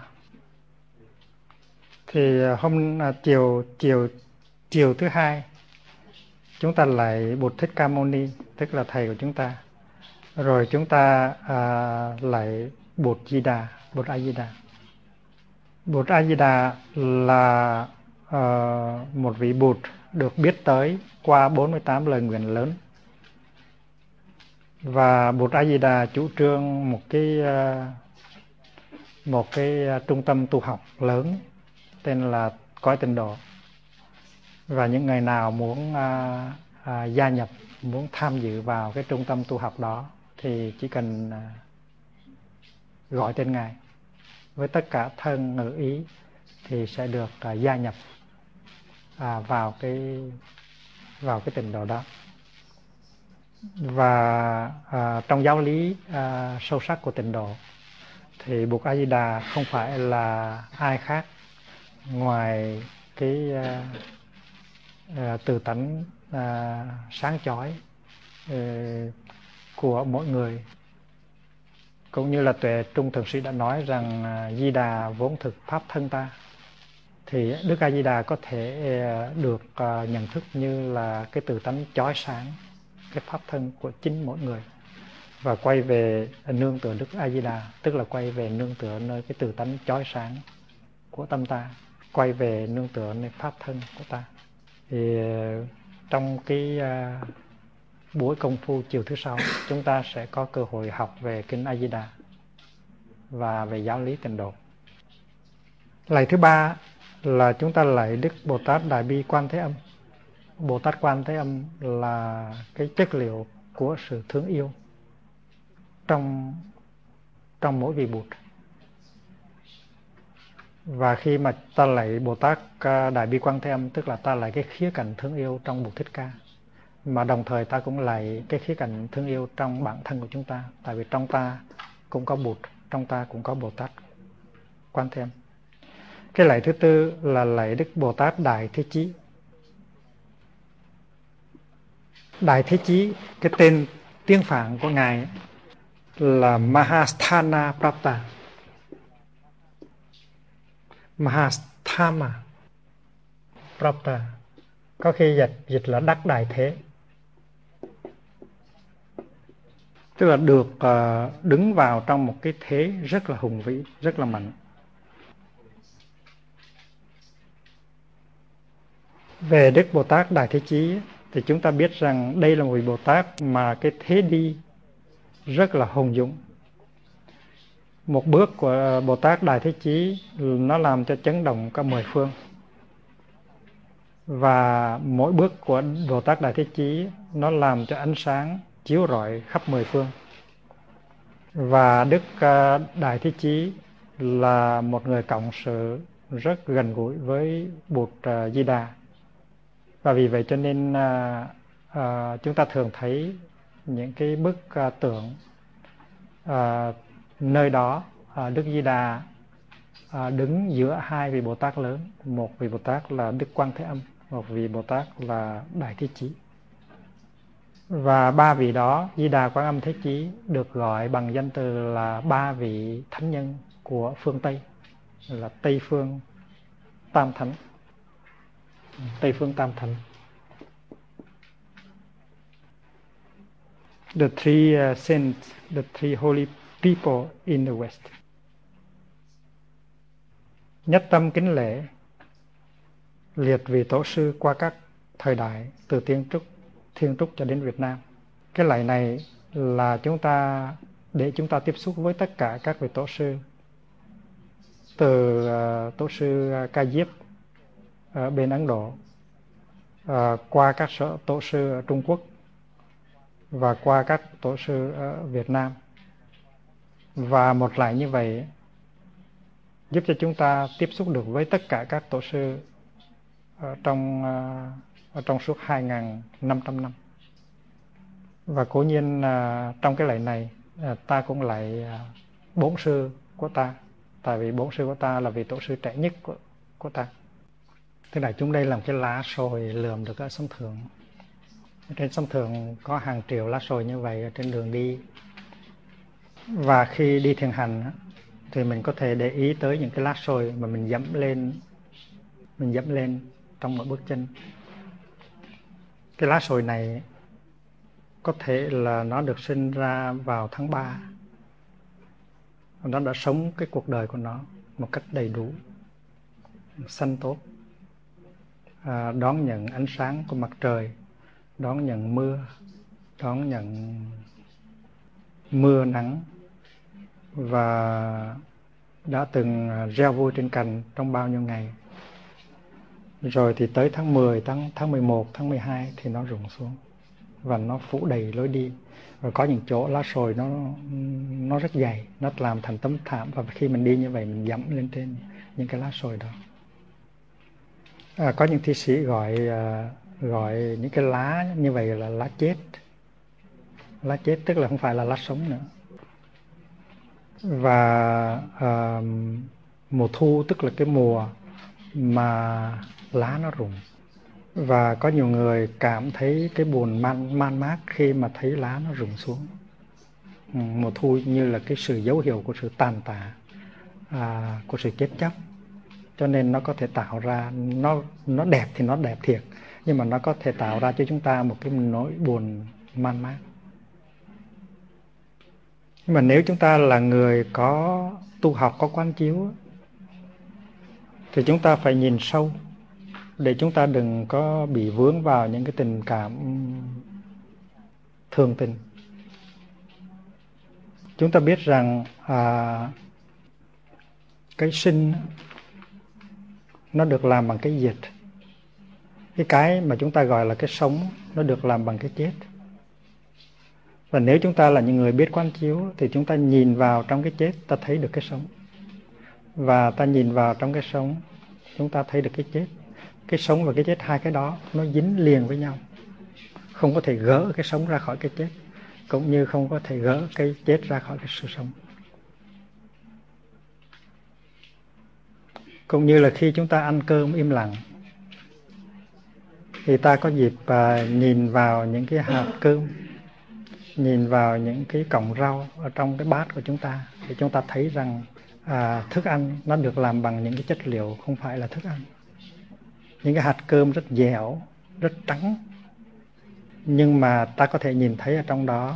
chiều thứ hai chúng ta lại Bụt Thích Ca Mâu Ni, tức là thầy của chúng ta. Rồi chúng ta lại Bụt Di Đà, Bụt A Di Đà. Bụt A Di Đà là một vị Bụt được biết tới qua 48 lời nguyện lớn. Và Bụt A Di Đà chủ trương một cái trung tâm tu học lớn tên là Cõi Tịnh Độ. Và những người nào muốn gia nhập, muốn tham dự vào cái trung tâm tu học đó thì chỉ cần gọi tên Ngài với tất cả thân ngữ ý thì sẽ được gia nhập vào cái tịnh độ đó. Và trong giáo lý sâu sắc của tịnh độ thì Bụt A Di Đà không phải là ai khác ngoài cái từ tánh sáng chói của mỗi người. Cũng như là Tuệ Trung Thượng Sĩ đã nói rằng Di Đà vốn thực pháp thân ta, thì Đức A Di Đà có thể được nhận thức như là cái từ tánh chói sáng, cái pháp thân của chính mỗi người, và quay về nương tựa Đức A Di Đà, tức là quay về nương tựa nơi cái từ tánh chói sáng của tâm ta, quay về nương tựa nơi pháp thân của ta. Thì trong cái buổi công phu chiều thứ sáu chúng ta sẽ có cơ hội học về kinh A Di Đà và về giáo lý tịnh độ. Lạy thứ ba là chúng ta lạy Đức Bồ Tát Đại Bi Quan Thế Âm. Bồ Tát Quan Thế Âm là cái chất liệu của sự thương yêu trong mỗi vị Bụt. Và khi mà ta lạy Bồ Tát Đại Bi Quan Thế Âm, tức là ta lạy cái khía cạnh thương yêu trong Bụt Thích Ca, mà đồng thời ta cũng lạy cái khía cạnh thương yêu trong bản thân của chúng ta. Tại vì trong ta cũng có Bụt, trong ta cũng có Bồ Tát Quan Thế Âm. Cái lạy thứ tư là lạy Đức Bồ Tát Đại Thế Chí. Đại Thế Chí, cái tên tiếng Phạn của Ngài là Mahasthana Prapta. Mahasthama Prapta có khi dịch là đắc đại thế, tức là được đứng vào trong một cái thế rất là hùng vĩ, rất là mạnh. Về Đức Bồ Tát Đại Thế Chí thì chúng ta biết rằng đây là một vị Bồ Tát mà cái thế đi rất là hùng dũng. Một bước của Bồ Tát Đại Thế Chí nó làm cho chấn động cả 10 phương. Và mỗi bước của Bồ Tát Đại Thế Chí nó làm cho ánh sáng chiếu rọi khắp 10 phương. Và Đức Đại Thế Chí là một người cộng sự rất gần gũi với Bụt Di Đà. Và vì vậy cho nên chúng ta thường thấy những cái bức tượng nơi đó Đức Di Đà đứng giữa hai vị Bồ Tát lớn. Một vị Bồ Tát là Đức Quan Thế Âm, một vị Bồ Tát là Đại Thế Chí. Và ba vị đó, Di Đà, Quan Âm, Thế Chí, được gọi bằng danh từ là ba vị thánh nhân của phương Tây, là Tây Phương Tam Thánh. Tây Phương Tam Thánh. The three saints, the three holy people in the West. nhất tâm kính lễ liệt vị tổ sư qua các thời đại, từ Thiên Trúc cho đến Việt Nam. Cái lạy này là để chúng ta tiếp xúc với tất cả các vị tổ sư, từ tổ sư Ca Diếp ở bên Ấn Độ, qua các tổ sư ở Trung Quốc và qua các tổ sư ở Việt Nam. Và một lạy như vậy giúp cho chúng ta tiếp xúc được với tất cả các tổ sư ở trong suốt 2.500 năm. Và cố nhiên trong cái lạy này ta cũng lạy bốn sư của ta, tại vì bốn sư của ta là vị tổ sư trẻ nhất của ta. Thế đại chúng, đây là một cái lá sồi lượm được ở sông Thượng. Trên sông Thượng có hàng triệu lá sồi như vậy ở trên đường đi. Và khi đi thiền hành thì mình có thể để ý tới những cái lá sồi mà mình dẫm lên trong mỗi bước chân. Cái lá sồi này có thể là nó được sinh ra vào tháng 3. Nó đã sống cái cuộc đời của nó một cách đầy đủ, xanh tốt, đón nhận ánh sáng của mặt trời, đón nhận mưa nắng, và đã từng reo vui trên cành trong bao nhiêu ngày. Rồi thì tới tháng 10, tháng 11, tháng 12 thì nó rụng xuống và nó phủ đầy lối đi. Và có những chỗ lá sồi nó rất dày, nó làm thành tấm thảm, và khi mình đi như vậy mình dẫm lên trên những cái lá sồi đó. Có những thi sĩ gọi những cái lá như vậy là lá chết. Lá chết tức là không phải là lá sống nữa. Và mùa thu tức là cái mùa mà lá nó rụng. Và có nhiều người cảm thấy cái buồn man mác khi mà thấy lá nó rụng xuống. Mùa thu như là cái sự dấu hiệu của sự tàn tạ, của sự chết chóc. Cho nên nó có thể tạo ra, nó đẹp thì nó đẹp thiệt, nhưng mà nó có thể tạo ra cho chúng ta một cái nỗi buồn man mác. Nhưng mà nếu chúng ta là người có tu học, có quán chiếu, thì chúng ta phải nhìn sâu để chúng ta đừng có bị vướng vào những cái tình cảm thường tình. Chúng ta biết rằng cái sinh nó được làm bằng cái diệt. Cái mà chúng ta gọi là cái sống nó được làm bằng cái chết. Và nếu chúng ta là những người biết quán chiếu thì chúng ta nhìn vào trong cái chết, ta thấy được cái sống. Và ta nhìn vào trong cái sống, chúng ta thấy được cái chết. Cái sống và cái chết, hai cái đó nó dính liền với nhau. Không có thể gỡ cái sống ra khỏi cái chết, cũng như không có thể gỡ cái chết ra khỏi cái sự sống. Cũng như là khi chúng ta ăn cơm im lặng, thì ta có dịp nhìn vào những cái hạt cơm, nhìn vào những cái cọng rau ở trong cái bát của chúng ta, thì chúng ta thấy rằng thức ăn nó được làm bằng những cái chất liệu không phải là thức ăn. Những cái hạt cơm rất dẻo, rất trắng, nhưng mà ta có thể nhìn thấy ở trong đó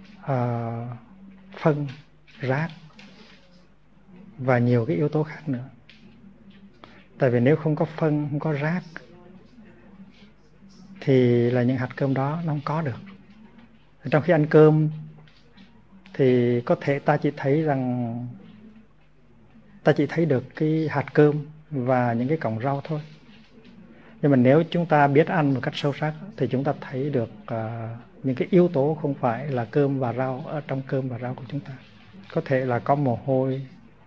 phân, rác và nhiều cái yếu tố khác nữa. Tại vì nếu không có phân, không có rác thì là những hạt cơm đó nó không có được. Trong khi ăn cơm thì có thể ta chỉ thấy được cái hạt cơm và những cái cọng rau thôi. Nhưng mà nếu chúng ta biết ăn một cách sâu sắc thì chúng ta thấy được những cái yếu tố không phải là cơm và rau ở trong cơm và rau của chúng ta. Có thể là có mồ hôi,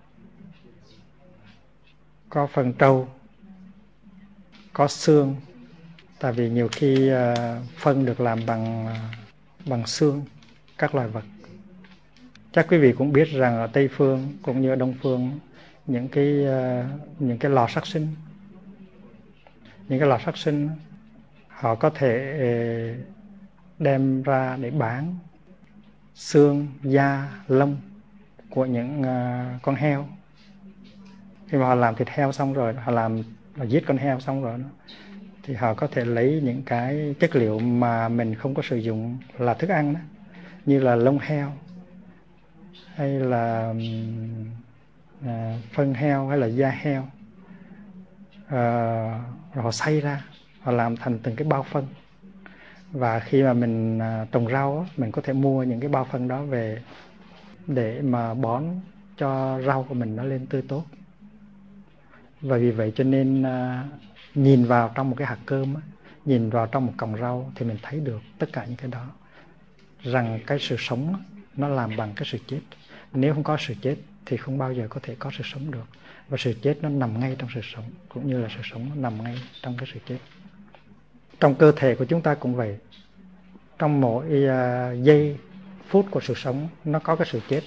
có phần trâu, có xương. Tại vì nhiều khi phân được làm bằng xương các loài vật. Chắc quý vị cũng biết rằng ở Tây Phương cũng như ở Đông Phương, những cái lò sát sinh, họ có thể đem ra để bán xương, da, lông của những con heo. Khi mà họ làm thịt heo xong rồi, họ giết con heo xong rồi, thì họ có thể lấy những cái chất liệu mà mình không có sử dụng là thức ăn đó, như là lông heo, hay là phân heo, hay là da heo, rồi họ xay ra, họ làm thành từng cái bao phân. Và khi mà mình trồng rau á, mình có thể mua những cái bao phân đó về để mà bón cho rau của mình nó lên tươi tốt. Và vì vậy cho nên nhìn vào trong một cái hạt cơm á, nhìn vào trong một cọng rau thì mình thấy được tất cả những cái đó, rằng cái sự sống á, nó làm bằng cái sự chết. Nếu không có sự chết thì không bao giờ có thể có sự sống được. Và sự chết nó nằm ngay trong sự sống, cũng như là sự sống nó nằm ngay trong cái sự chết. Trong cơ thể của chúng ta cũng vậy. Trong mỗi giây phút của sự sống nó có cái sự chết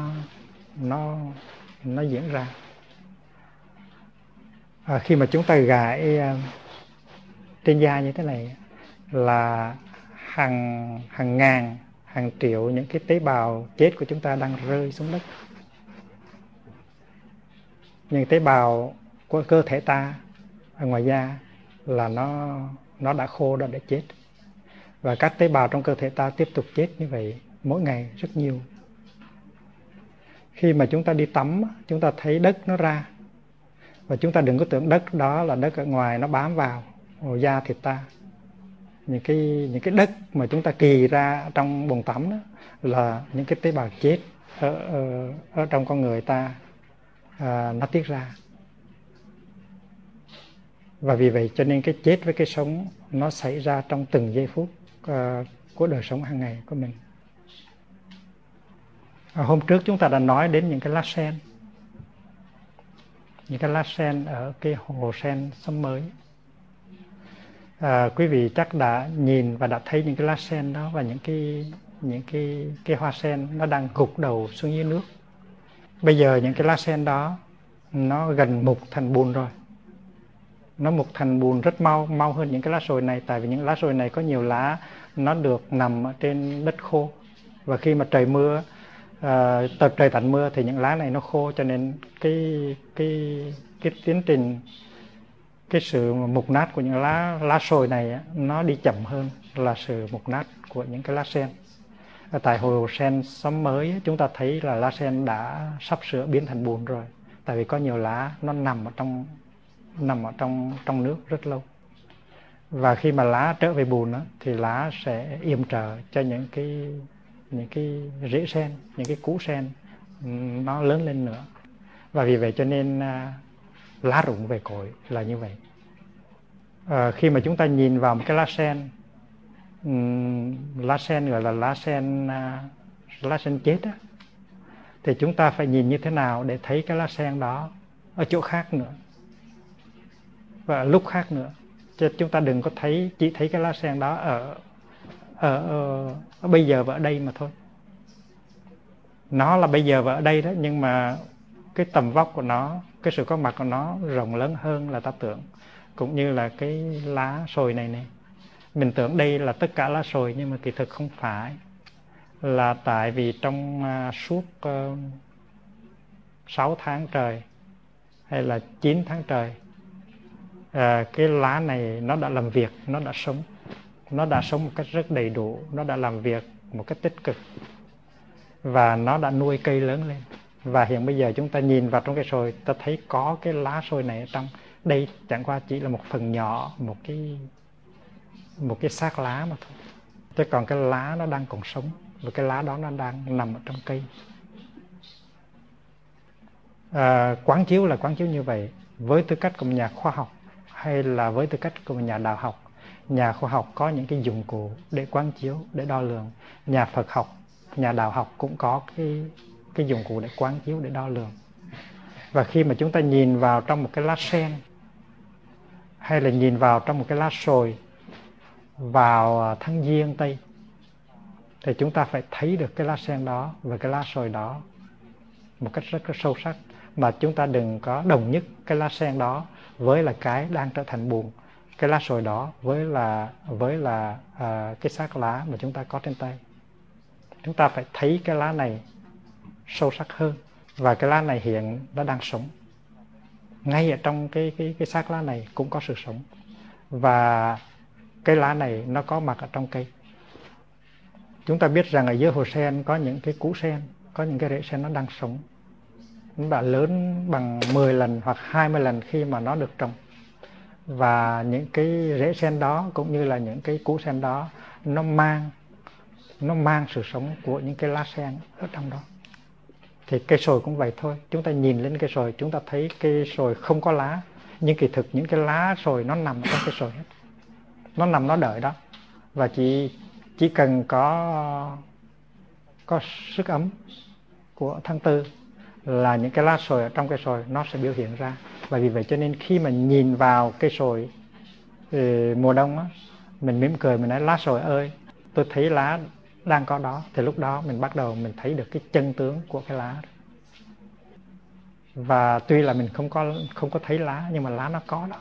nó diễn ra. Khi mà chúng ta gãi trên da như thế này là hàng ngàn, hàng triệu những cái tế bào chết của chúng ta đang rơi xuống đất. Những tế bào của cơ thể ta ở ngoài da là nó đã khô, đã chết. Và các tế bào trong cơ thể ta tiếp tục chết như vậy mỗi ngày rất nhiều. Khi mà chúng ta đi tắm, chúng ta thấy đất nó ra. Và chúng ta đừng có tưởng đất đó là đất ở ngoài nó bám vào da thịt ta. Những cái đất mà chúng ta kỳ ra trong bồn tắm đó là những cái tế bào chết ở trong con người ta nó tiết ra. Và vì vậy cho nên cái chết với cái sống nó xảy ra trong từng giây phút của đời sống hàng ngày của mình. Hôm trước chúng ta đã nói đến những cái lá sen. Những cái lá sen ở cái hồ sen Sấm Mới. Quý vị chắc đã nhìn và đã thấy những cái lá sen đó và những cái hoa sen nó đang gục đầu xuống dưới nước. Bây giờ những cái lá sen đó nó gần mục thành bùn rồi. Nó mục thành bùn rất mau hơn những cái lá sồi này, tại vì những lá sồi này có nhiều lá nó được nằm ở trên đất khô. Và khi mà trời mưa, trời tạnh mưa thì những lá này nó khô, cho nên cái tiến trình, cái sự mục nát của những lá sồi này nó đi chậm hơn là sự mục nát của những cái lá sen. Tại hồ sen Sấm Mới chúng ta thấy là lá sen đã sắp sửa biến thành bùn rồi, tại vì có nhiều lá nó nằm ở trong nước rất lâu. Và khi mà lá trở về bùn đó, thì lá sẽ yểm trợ cho những cái rễ sen, những cái củ sen nó lớn lên nữa. Và vì vậy cho nên lá rụng về cội là như vậy. Khi mà chúng ta nhìn vào một cái lá sen gọi là lá sen chết á, thì chúng ta phải nhìn như thế nào để thấy cái lá sen đó ở chỗ khác nữa và lúc khác nữa. Chứ chúng ta đừng có chỉ thấy cái lá sen đó ở bây giờ và ở đây mà thôi. Nó là bây giờ và ở đây đó, nhưng mà cái tầm vóc của nó, cái sự có mặt của nó rộng lớn hơn là ta tưởng. Cũng như là cái lá sồi này. Mình tưởng đây là tất cả lá sồi, nhưng mà kỳ thực không phải. Là tại vì trong suốt 6 tháng trời hay là 9 tháng trời, cái lá này nó đã làm việc, nó đã sống. Nó đã sống một cách rất đầy đủ, nó đã làm việc một cách tích cực. Và nó đã nuôi cây lớn lên. Và hiện bây giờ chúng ta nhìn vào trong cái sồi, ta thấy có cái lá sồi này ở trong. Đây chẳng qua chỉ là một phần nhỏ, một cái xác lá mà thôi. Chứ còn cái lá nó đang còn sống, và cái lá đó nó đang nằm ở trong cây. Quán chiếu là quán chiếu như vậy. Với tư cách của một nhà khoa học hay là với tư cách của một nhà đạo học, nhà khoa học có những cái dụng cụ để quán chiếu, để đo lường. Nhà Phật học, nhà đạo học cũng có cái dụng cụ để quán chiếu, để đo lường. Và khi mà chúng ta nhìn vào trong một cái lá sen, hay là nhìn vào trong một cái lá sồi vào tháng Giêng Tây, thì chúng ta phải thấy được cái lá sen đó và cái lá sồi đó một cách rất sâu sắc. Mà chúng ta đừng có đồng nhất cái lá sen đó với là cái đang trở thành bùn, cái lá sồi đó với là cái xác lá mà chúng ta có trên tay. Chúng ta phải thấy cái lá này sâu sắc hơn. Và cái lá này hiện nó đang sống. Ngay ở trong cái xác lá này cũng có sự sống. Và cái lá này nó có mặt ở trong cây. Chúng ta biết rằng ở dưới hồ sen có những cái củ sen, có những cái rễ sen nó đang sống. Nó đã lớn bằng 10 lần hoặc 20 lần khi mà nó được trồng. Và những cái rễ sen đó cũng như là những cái củ sen đó nó mang sự sống của những cái lá sen ở trong đó. Thì cây sồi cũng vậy thôi. Chúng ta nhìn lên cây sồi, chúng ta thấy cây sồi không có lá, nhưng kỳ thực những cái lá sồi nó nằm trong cây sồi hết. Nó nằm nó đợi đó. Và chỉ cần có sức ấm của tháng tư là những cái lá sồi ở trong cây sồi nó sẽ biểu hiện ra. Và vì vậy cho nên khi mà nhìn vào cây sồi mùa đông á, mình mỉm cười, mình nói lá sồi ơi, tôi thấy lá đang có đó. Thì lúc đó mình bắt đầu mình thấy được cái chân tướng của cái lá. Và tuy là mình không có thấy lá, nhưng mà lá nó có đó.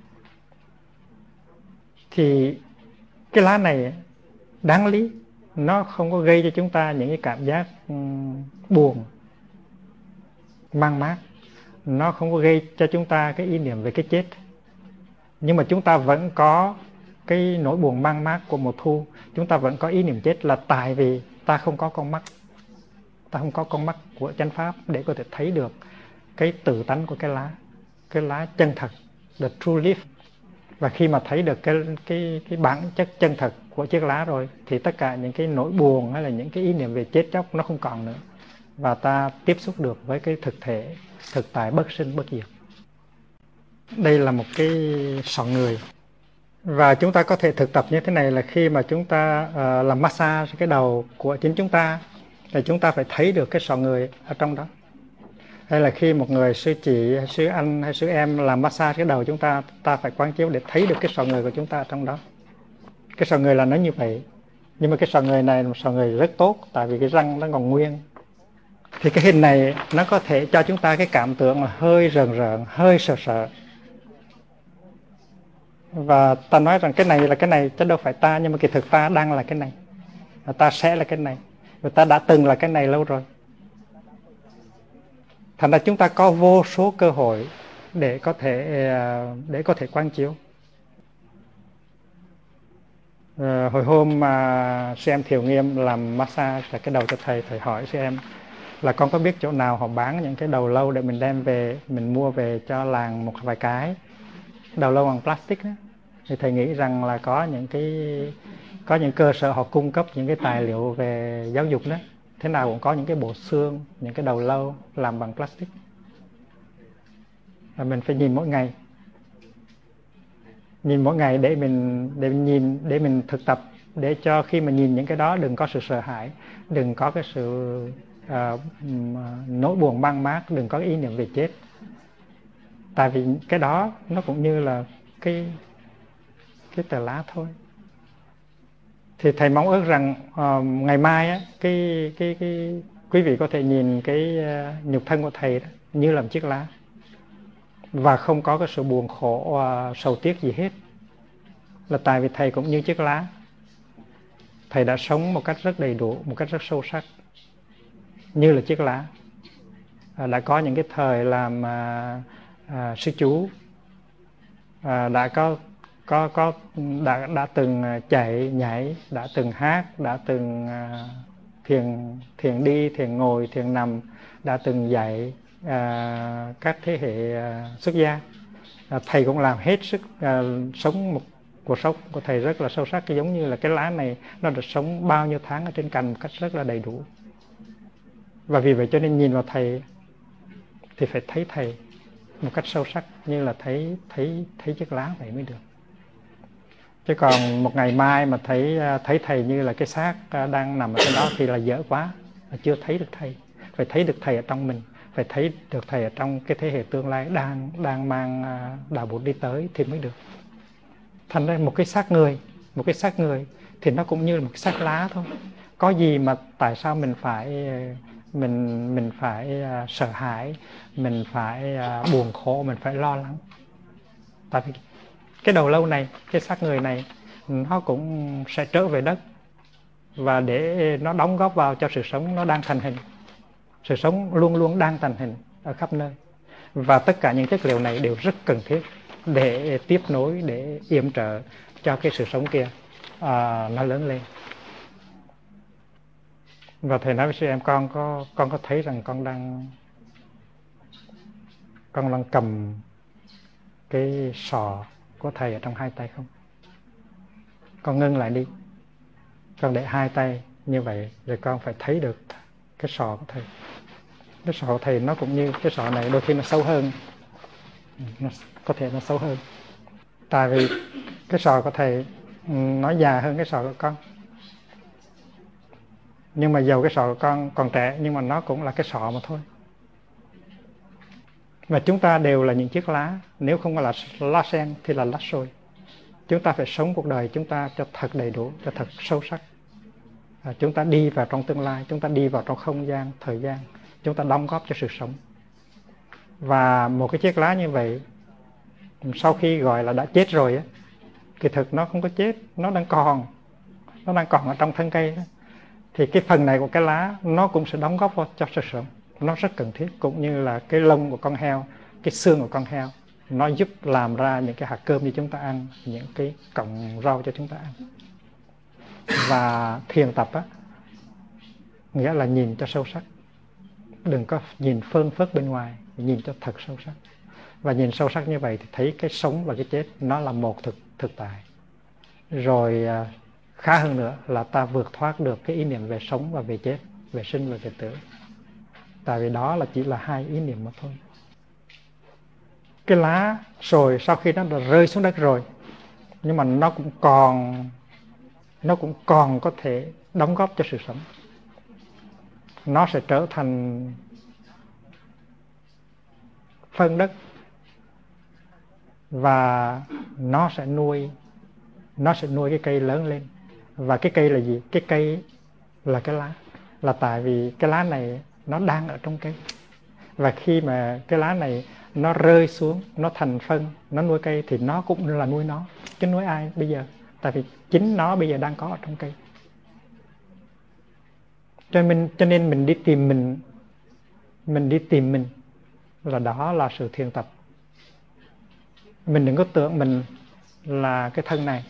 Thì cái lá này đáng lý nó không có gây cho chúng ta những cái cảm giác buồn, mang mát. Nó không có gây cho chúng ta cái ý niệm về cái chết. Nhưng mà chúng ta vẫn có cái nỗi buồn mang mát của mùa thu. Chúng ta vẫn có ý niệm chết là tại vì ta không có con mắt. Ta không có con mắt của chánh pháp để có thể thấy được cái tự tánh của cái lá chân thật, the true leaf. Và khi mà thấy được cái bản chất chân thật của chiếc lá rồi, thì tất cả những cái nỗi buồn hay là những cái ý niệm về chết chóc nó không còn nữa. Và ta tiếp xúc được với cái thực thể, thực tại bất sinh bất diệt. Đây là một cái sọ người. Và chúng ta có thể thực tập như thế này là khi mà chúng ta làm massage cái đầu của chính chúng ta, thì chúng ta phải thấy được cái sọ người ở trong đó. Hay là khi một người sư chị, hay sư anh, hay sư em làm massage cái đầu chúng ta, ta phải quán chiếu để thấy được cái sọ người của chúng ta ở trong đó. Cái sọ người là nó như vậy. Nhưng mà cái sọ người này là một sọ người rất tốt, tại vì cái răng nó còn nguyên. Thì cái hình này nó có thể cho chúng ta cái cảm tưởng là hơi rờn rợn, hơi sợ sợ. Và ta nói rằng cái này là cái này chứ đâu phải ta, nhưng mà kỳ thực ta đang là cái này, và ta sẽ là cái này, và ta đã từng là cái này lâu rồi. Thành ra chúng ta có vô số cơ hội để có thể quán chiếu. Hồi hôm mà sư em Thiều Nghiêm làm massage cái đầu cho thầy hỏi sư em là con có biết chỗ nào họ bán những cái đầu lâu để mình đem về, mình mua về cho làng một vài cái đầu lâu bằng plastic đó. Thì thầy nghĩ rằng là có những cơ sở họ cung cấp những cái tài liệu về giáo dục đó, thế nào cũng có những cái bộ xương, những cái đầu lâu làm bằng plastic. Và mình phải nhìn mỗi ngày để mình thực tập, để cho khi mà nhìn những cái đó đừng có sự sợ hãi, đừng có cái sự nỗi buồn mang mát, đừng có ý niệm về chết. Tại vì cái đó nó cũng như là cái tờ lá thôi. Thì thầy mong ước rằng ngày mai á, cái quý vị có thể nhìn cái nhục thân của thầy đó, như là một chiếc lá, và không có cái sự buồn khổ sầu tiếc gì hết. Là tại vì thầy cũng như chiếc lá, thầy đã sống một cách rất đầy đủ, một cách rất sâu sắc như là chiếc lá. Đã có những cái thời làm sư chú, đã từng chạy nhảy, đã từng hát, đã từng thiền đi, thiền ngồi, thiền nằm, đã từng dạy các thế hệ xuất gia. Thầy cũng làm hết sức, sống một cuộc sống của thầy rất là sâu sắc, giống như là cái lá này nó được sống bao nhiêu tháng ở trên cành một cách rất là đầy đủ. Và vì vậy cho nên nhìn vào thầy thì phải thấy thầy một cách sâu sắc, như là thấy chiếc lá vậy mới được. Chứ còn một ngày mai mà thấy thầy như là cái xác đang nằm ở trên đó thì là dở quá, là chưa thấy được thầy. Phải thấy được thầy ở trong mình, phải thấy được thầy ở trong cái thế hệ tương lai đang mang đạo Bụt đi tới thì mới được. Thành ra một cái xác người thì nó cũng như là một cái xác lá thôi. Có gì mà tại sao mình phải sợ hãi, mình phải buồn khổ, mình phải lo lắng? Tại vì cái đầu lâu này, cái xác người này, nó cũng sẽ trở về đất, và để nó đóng góp vào cho sự sống nó đang thành hình. Sự sống luôn luôn đang thành hình ở khắp nơi. Và tất cả những chất liệu này đều rất cần thiết để tiếp nối, để yểm trợ cho cái sự sống kia nó lớn lên. Và thầy nói với sư em, con có thấy rằng con đang cầm cái sọ của thầy ở trong hai tay không? Con ngưng lại đi, con để hai tay như vậy, rồi con phải thấy được cái sọ của thầy. Cái sọ của thầy nó cũng như cái sọ này, đôi khi nó sâu hơn, có thể nó sâu hơn, tại vì cái sọ của thầy nó già hơn cái sọ của con. Nhưng mà dầu cái sọ của con còn trẻ, nhưng mà nó cũng là cái sọ mà thôi. Và chúng ta đều là những chiếc lá, nếu không là lá sen thì là lá xôi. Chúng ta phải sống cuộc đời chúng ta cho thật đầy đủ, cho thật sâu sắc. Chúng ta đi vào trong tương lai, chúng ta đi vào trong không gian, thời gian, chúng ta đóng góp cho sự sống. Và một cái chiếc lá như vậy, sau khi gọi là đã chết rồi á, kỳ thực nó không có chết, nó đang còn ở trong thân cây đó. Thì cái phần này của cái lá nó cũng sẽ đóng góp cho sự sống, nó rất cần thiết. Cũng như là cái lông của con heo, cái xương của con heo, nó giúp làm ra những cái hạt cơm như chúng ta ăn, những cái cọng rau cho chúng ta ăn. Và thiền tập á, nghĩa là nhìn cho sâu sắc, đừng có nhìn phơn phớt bên ngoài, nhìn cho thật sâu sắc. Và nhìn sâu sắc như vậy thì thấy cái sống và cái chết nó là một thực tại. Rồi khá hơn nữa là ta vượt thoát được cái ý niệm về sống và về chết, về sinh và về tử. Tại vì đó là chỉ là hai ý niệm mà thôi. Cái lá sồi sau khi nó đã rơi xuống đất rồi, nhưng mà nó cũng còn có thể đóng góp cho sự sống. Nó sẽ trở thành phân đất, và nó sẽ nuôi cái cây lớn lên. Và cái cây là gì? Cái cây là cái lá, là tại vì cái lá này nó đang ở trong cây. Và khi mà cái lá này nó rơi xuống, nó thành phân, nó nuôi cây, thì nó cũng là nuôi nó. Chứ nuôi ai bây giờ? Tại vì chính nó bây giờ đang có ở trong cây. Cho nên mình đi tìm mình, là đó là sự thiền tập. Mình đừng có tưởng mình là cái thân này,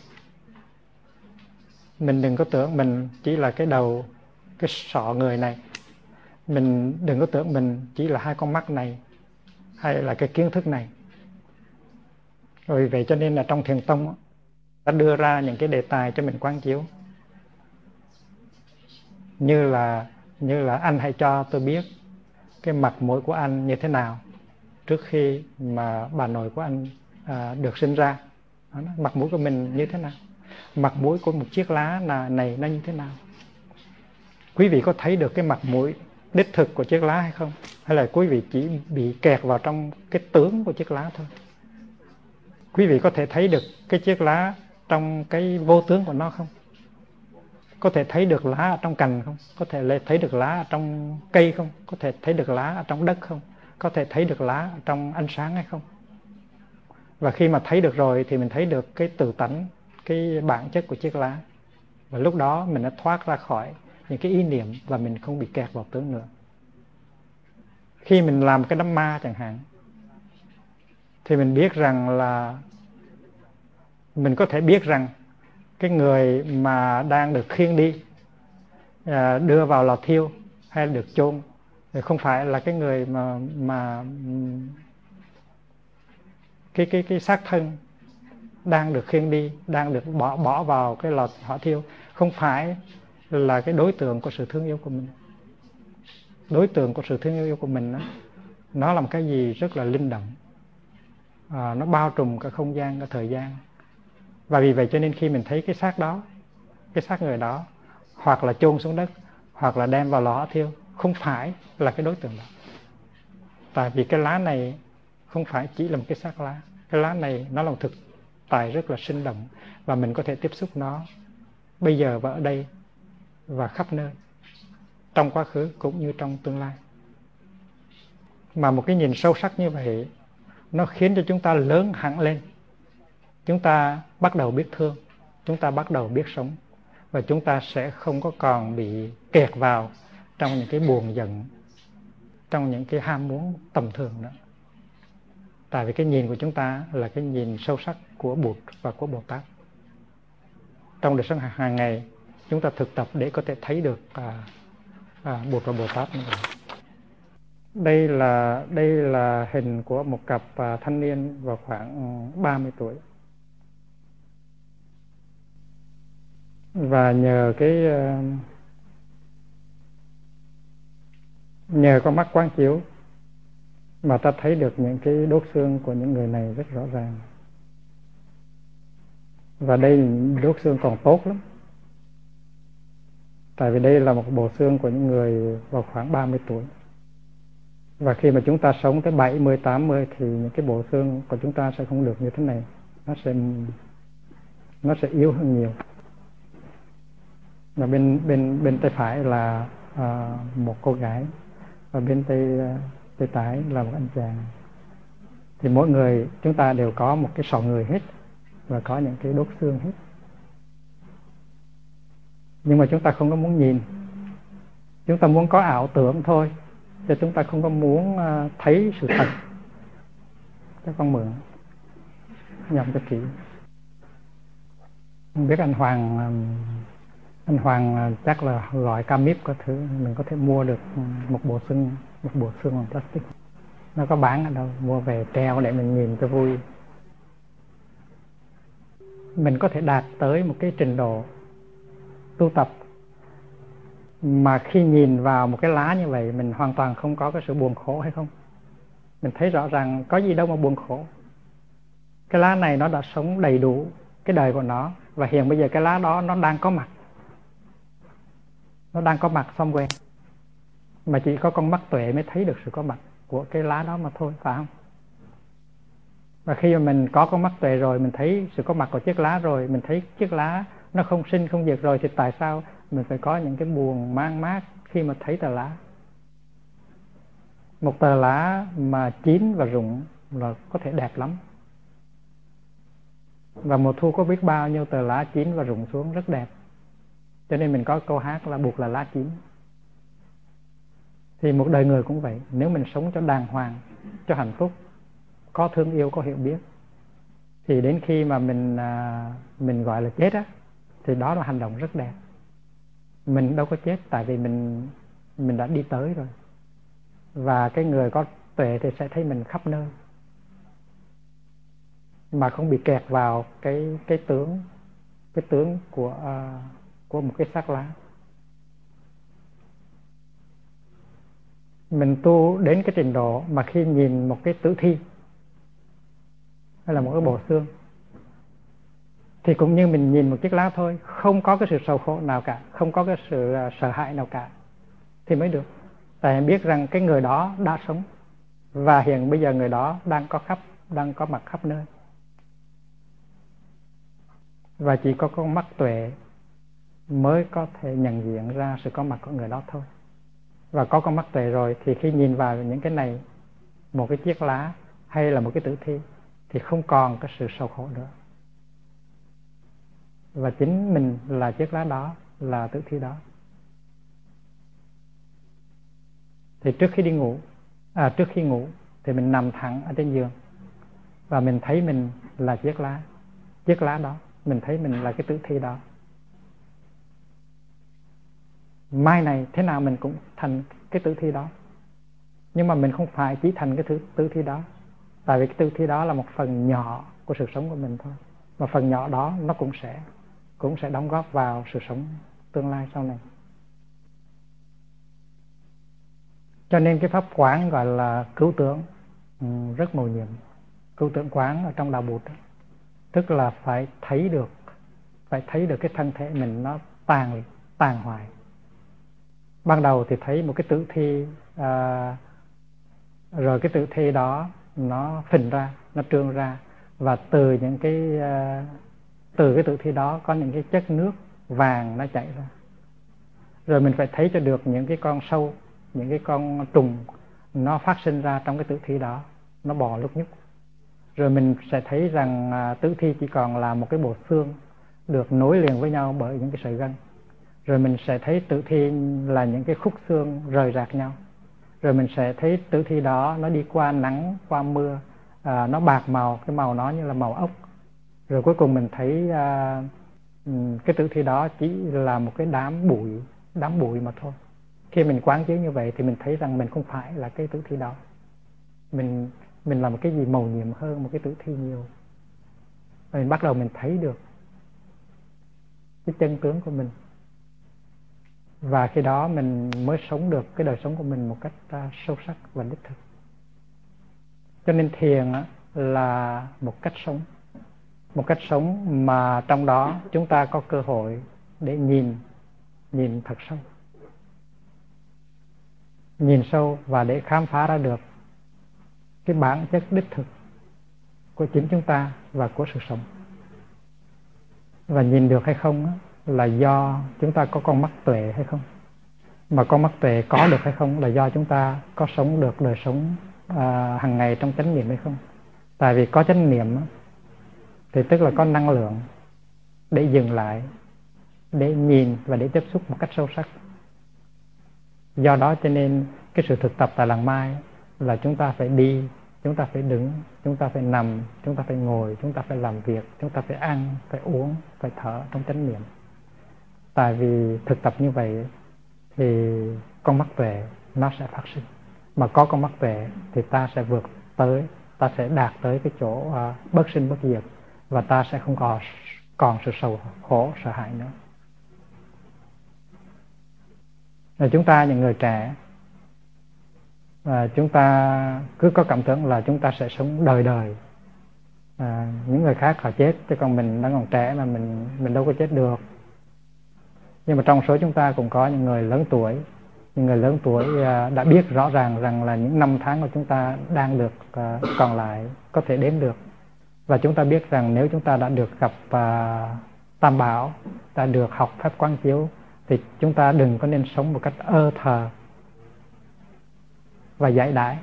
mình đừng có tưởng mình chỉ là cái đầu, cái sọ người này, mình đừng có tưởng mình chỉ là hai con mắt này, hay là cái kiến thức này. Rồi vậy cho nên là trong thiền tông ta đưa ra những cái đề tài cho mình quán chiếu, như là anh hãy cho tôi biết cái mặt mũi của anh như thế nào trước khi mà bà nội của anh được sinh ra. Mặt mũi của mình như thế nào, mặt mũi của một chiếc lá này nó như thế nào. Quý vị có thấy được cái mặt mũi đích thực của chiếc lá hay không? Hay là quý vị chỉ bị kẹt vào trong cái tướng của chiếc lá thôi? Quý vị có thể thấy được cái chiếc lá trong cái vô tướng của nó không? Có thể thấy được lá ở trong cành không? Có thể thấy được lá ở trong cây không? Có thể thấy được lá ở trong đất không? Có thể thấy được lá ở trong ánh sáng hay không? Và khi mà thấy được rồi thì mình thấy được cái tự tánh, cái bản chất của chiếc lá. Và lúc đó mình đã thoát ra khỏi những cái ý niệm và mình không bị kẹt vào tướng nữa. Khi mình làm cái đám ma chẳng hạn, thì mình biết rằng là mình có thể biết rằng cái người mà đang được khiêng đi, đưa vào lò thiêu hay được chôn thì không phải là cái người mà cái xác thân đang được khiêng đi, đang được bỏ vào cái lò hỏa thiêu, không phải là cái đối tượng của sự thương yêu của mình. Đối tượng của sự thương yêu của mình đó, nó là một cái gì rất là linh động, nó bao trùm cả không gian, cả thời gian. Và vì vậy cho nên khi mình thấy cái xác đó, cái xác người đó, hoặc là chôn xuống đất, hoặc là đem vào lò hỏa thiêu, không phải là cái đối tượng đó. Tại vì cái lá này không phải chỉ là một cái xác lá. Cái lá này nó là một thực tại rất là sinh động, và mình có thể tiếp xúc nó bây giờ và ở đây và khắp nơi, trong quá khứ cũng như trong tương lai. Mà một cái nhìn sâu sắc như vậy, nó khiến cho chúng ta lớn hẳn lên. Chúng ta bắt đầu biết thương, chúng ta bắt đầu biết sống, và chúng ta sẽ không có còn bị kẹt vào trong những cái buồn giận, trong những cái ham muốn tầm thường nữa. Tại vì cái nhìn của chúng ta là cái nhìn sâu sắc của Bụt và của Bồ Tát. Trong đời sống hàng ngày, chúng ta thực tập để có thể thấy được Bụt và Bồ Tát như vậy. Đây là hình của một cặp thanh niên vào khoảng 30 tuổi. Và nhờ con mắt quán chiếu mà ta thấy được những cái đốt xương của những người này rất rõ ràng. Và đây đốt xương còn tốt lắm, tại vì đây là một bộ xương của những người vào khoảng 30 tuổi. Và khi mà chúng ta sống tới 70, 80 thì những cái bộ xương của chúng ta sẽ không được như thế này. Nó sẽ yếu hơn nhiều. Và bên tay phải là một cô gái, và bên tay trái là một anh chàng. Thì mỗi người chúng ta đều có một cái sọ người hết, và có những cái đốt xương hết. Nhưng mà chúng ta không có muốn nhìn, chúng ta muốn có ảo tưởng thôi, chứ chúng ta không có muốn thấy sự thật. Các con mượn nhầm cho kỹ. Không biết anh Hoàng chắc là gọi Camip có thứ, mình có thể mua được một bộ xương bằng plastic. Nó có bán ở đâu, mua về treo để mình nhìn cho vui. Mình có thể đạt tới một cái trình độ tu tập mà khi nhìn vào một cái lá như vậy mình hoàn toàn không có cái sự buồn khổ hay không? Mình thấy rõ ràng có gì đâu mà buồn khổ. Cái lá này nó đã sống đầy đủ cái đời của nó, và hiện bây giờ cái lá đó nó đang có mặt. Nó đang có mặt somewhere, mà chỉ có con mắt tuệ mới thấy được sự có mặt của cái lá đó mà thôi, phải không? Và khi mà mình có con mắt tuệ rồi, mình thấy sự có mặt của chiếc lá rồi, mình thấy chiếc lá nó không sinh không diệt rồi, thì tại sao mình phải có những cái buồn mang mát khi mà thấy tờ lá? Một tờ lá mà chín và rụng là có thể đẹp lắm. Và mùa thu có biết bao nhiêu tờ lá chín và rụng xuống rất đẹp. Cho nên mình có câu hát là buộc là lá chín. Thì một đời người cũng vậy. Nếu mình sống cho đàng hoàng, cho hạnh phúc, có thương yêu, có hiểu biết, thì đến khi mà mình gọi là chết á, thì đó là hành động rất đẹp. Mình đâu có chết, tại vì mình đã đi tới rồi. Và cái người có tuệ thì sẽ thấy mình khắp nơi, mà không bị kẹt vào cái tướng của một cái xác lá. Mình tu đến cái trình độ mà khi nhìn một cái tử thi hay là một cái bộ xương thì cũng như mình nhìn một chiếc lá thôi, không có cái sự sầu khổ nào cả, không có cái sự sợ hãi nào cả, thì mới được. Tại em biết rằng cái người đó đã sống, và hiện bây giờ người đó đang có mặt khắp nơi. Và chỉ có con mắt tuệ mới có thể nhận diện ra sự có mặt của người đó thôi. Và có con mắt tuệ rồi thì khi nhìn vào những cái này, một cái chiếc lá hay là một cái tử thi, thì không còn cái sự sầu khổ nữa. Và chính mình là chiếc lá đó, là tử thi đó. Thì trước khi ngủ thì mình nằm thẳng ở trên giường, và mình thấy mình là chiếc lá đó, mình thấy mình là cái tử thi đó. Mai này thế nào mình cũng thành cái tử thi đó. Nhưng mà mình không phải chỉ thành cái tử thi đó, tại vì cái tử thi đó là một phần nhỏ của sự sống của mình thôi. Và phần nhỏ đó nó cũng sẽ đóng góp vào sự sống tương lai sau này. Cho nên cái pháp quán gọi là cứu tưởng rất mầu nhiệm. Cứu tưởng quán ở trong đạo Bụt đó, tức là phải thấy được cái thân thể mình nó tàn hoại. Ban đầu thì thấy một cái tử thi, rồi cái tử thi đó nó phình ra, nó trương ra, và từ cái tử thi đó có những cái chất nước vàng nó chảy ra. Rồi mình phải thấy cho được những cái con sâu, những cái con trùng nó phát sinh ra trong cái tử thi đó, nó bò lúc nhúc. Rồi mình sẽ thấy rằng tử thi chỉ còn là một cái bộ xương được nối liền với nhau bởi những cái sợi gân. Rồi mình sẽ thấy tử thi là những cái khúc xương rời rạc nhau. Rồi mình sẽ thấy tử thi đó nó đi qua nắng, qua mưa, nó bạc màu, cái màu nó như là màu ốc. Rồi cuối cùng mình thấy cái tử thi đó chỉ là một cái đám bụi mà thôi. Khi mình quán chiếu như vậy thì mình thấy rằng mình không phải là cái tử thi đó. Mình là một cái gì mầu nhiệm hơn một cái tử thi nhiều. Và mình bắt đầu mình thấy được cái chân tướng của mình, và khi đó mình mới sống được cái đời sống của mình một cách sâu sắc và đích thực. Cho nên thiền là một cách sống mà trong đó chúng ta có cơ hội để nhìn thật sâu, nhìn sâu và để khám phá ra được cái bản chất đích thực của chính chúng ta và của sự sống. Và nhìn được hay không là do chúng ta có con mắt tuệ hay không, mà con mắt tuệ có được hay không là do chúng ta có sống được đời sống hàng ngày trong chánh niệm hay không. Tại vì có chánh niệm thì tức là có năng lượng để dừng lại, để nhìn và để tiếp xúc một cách sâu sắc. Do đó cho nên cái sự thực tập tại làng Mai là chúng ta phải đi, chúng ta phải đứng, chúng ta phải nằm, chúng ta phải ngồi, chúng ta phải làm việc, chúng ta phải ăn, phải uống, phải thở trong chánh niệm. Tại vì thực tập như vậy thì con mắt tuệ nó sẽ phát sinh, mà có con mắt tuệ thì ta sẽ vượt tới, ta sẽ đạt tới cái chỗ bất sinh bất diệt, và ta sẽ không còn sự sầu khổ sợ hãi nữa. Là chúng ta những người trẻ, chúng ta cứ có cảm tưởng là chúng ta sẽ sống đời đời. Những người khác họ chết, chứ còn mình đang còn trẻ mà mình đâu có chết được. Nhưng mà trong số chúng ta cũng có những người lớn tuổi. Những người lớn tuổi đã biết rõ ràng rằng là những năm tháng của chúng ta đang được còn lại có thể đếm được. Và chúng ta biết rằng nếu chúng ta đã được gặp Tam Bảo, đã được học phép quán chiếu, thì chúng ta đừng có nên sống một cách thờ và giải đãi.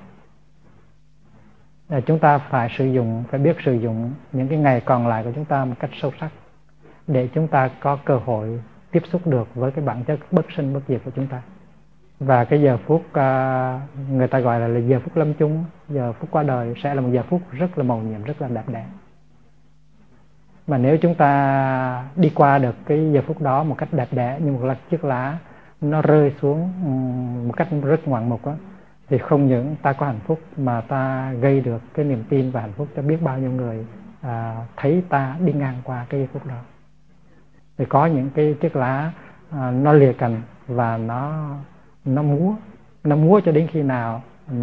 Chúng ta phải biết sử dụng những cái ngày còn lại của chúng ta một cách sâu sắc, để chúng ta có cơ hội tiếp xúc được với cái bản chất bất sinh bất diệt của chúng ta. Và cái giờ phút người ta gọi là giờ phút lâm chung, giờ phút qua đời sẽ là một giờ phút rất là mầu nhiệm, rất là đẹp đẽ. Mà nếu chúng ta đi qua được cái giờ phút đó một cách đẹp đẽ, như một chiếc lá nó rơi xuống một cách rất ngoạn mục á, thì không những ta có hạnh phúc mà ta gây được cái niềm tin và hạnh phúc cho biết bao nhiêu người thấy ta đi ngang qua cái giây phút đó. Thì có những cái chiếc lá nó lìa cành và nó múa cho đến khi nào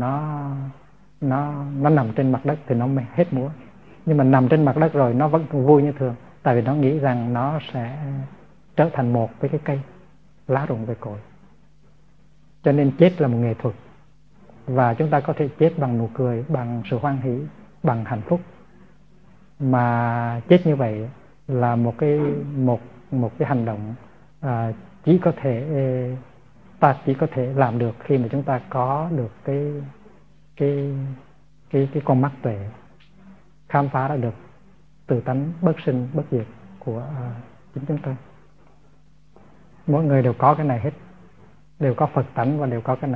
nó nằm trên mặt đất thì nó mới hết múa. Nhưng mà nằm trên mặt đất rồi nó vẫn vui như thường, tại vì nó nghĩ rằng nó sẽ trở thành một với cái cây, lá rụng về cội. Cho nên chết là một nghệ thuật, và chúng ta có thể chết bằng nụ cười, bằng sự hoan hỷ, bằng hạnh phúc. Mà chết như vậy là một cái hành động ta chỉ có thể làm được khi mà chúng ta có được cái con mắt tuệ, khám phá ra được từ tánh bất sinh bất diệt của chính chúng ta. Mỗi người đều có cái này hết, đều có Phật tánh và đều có cái này.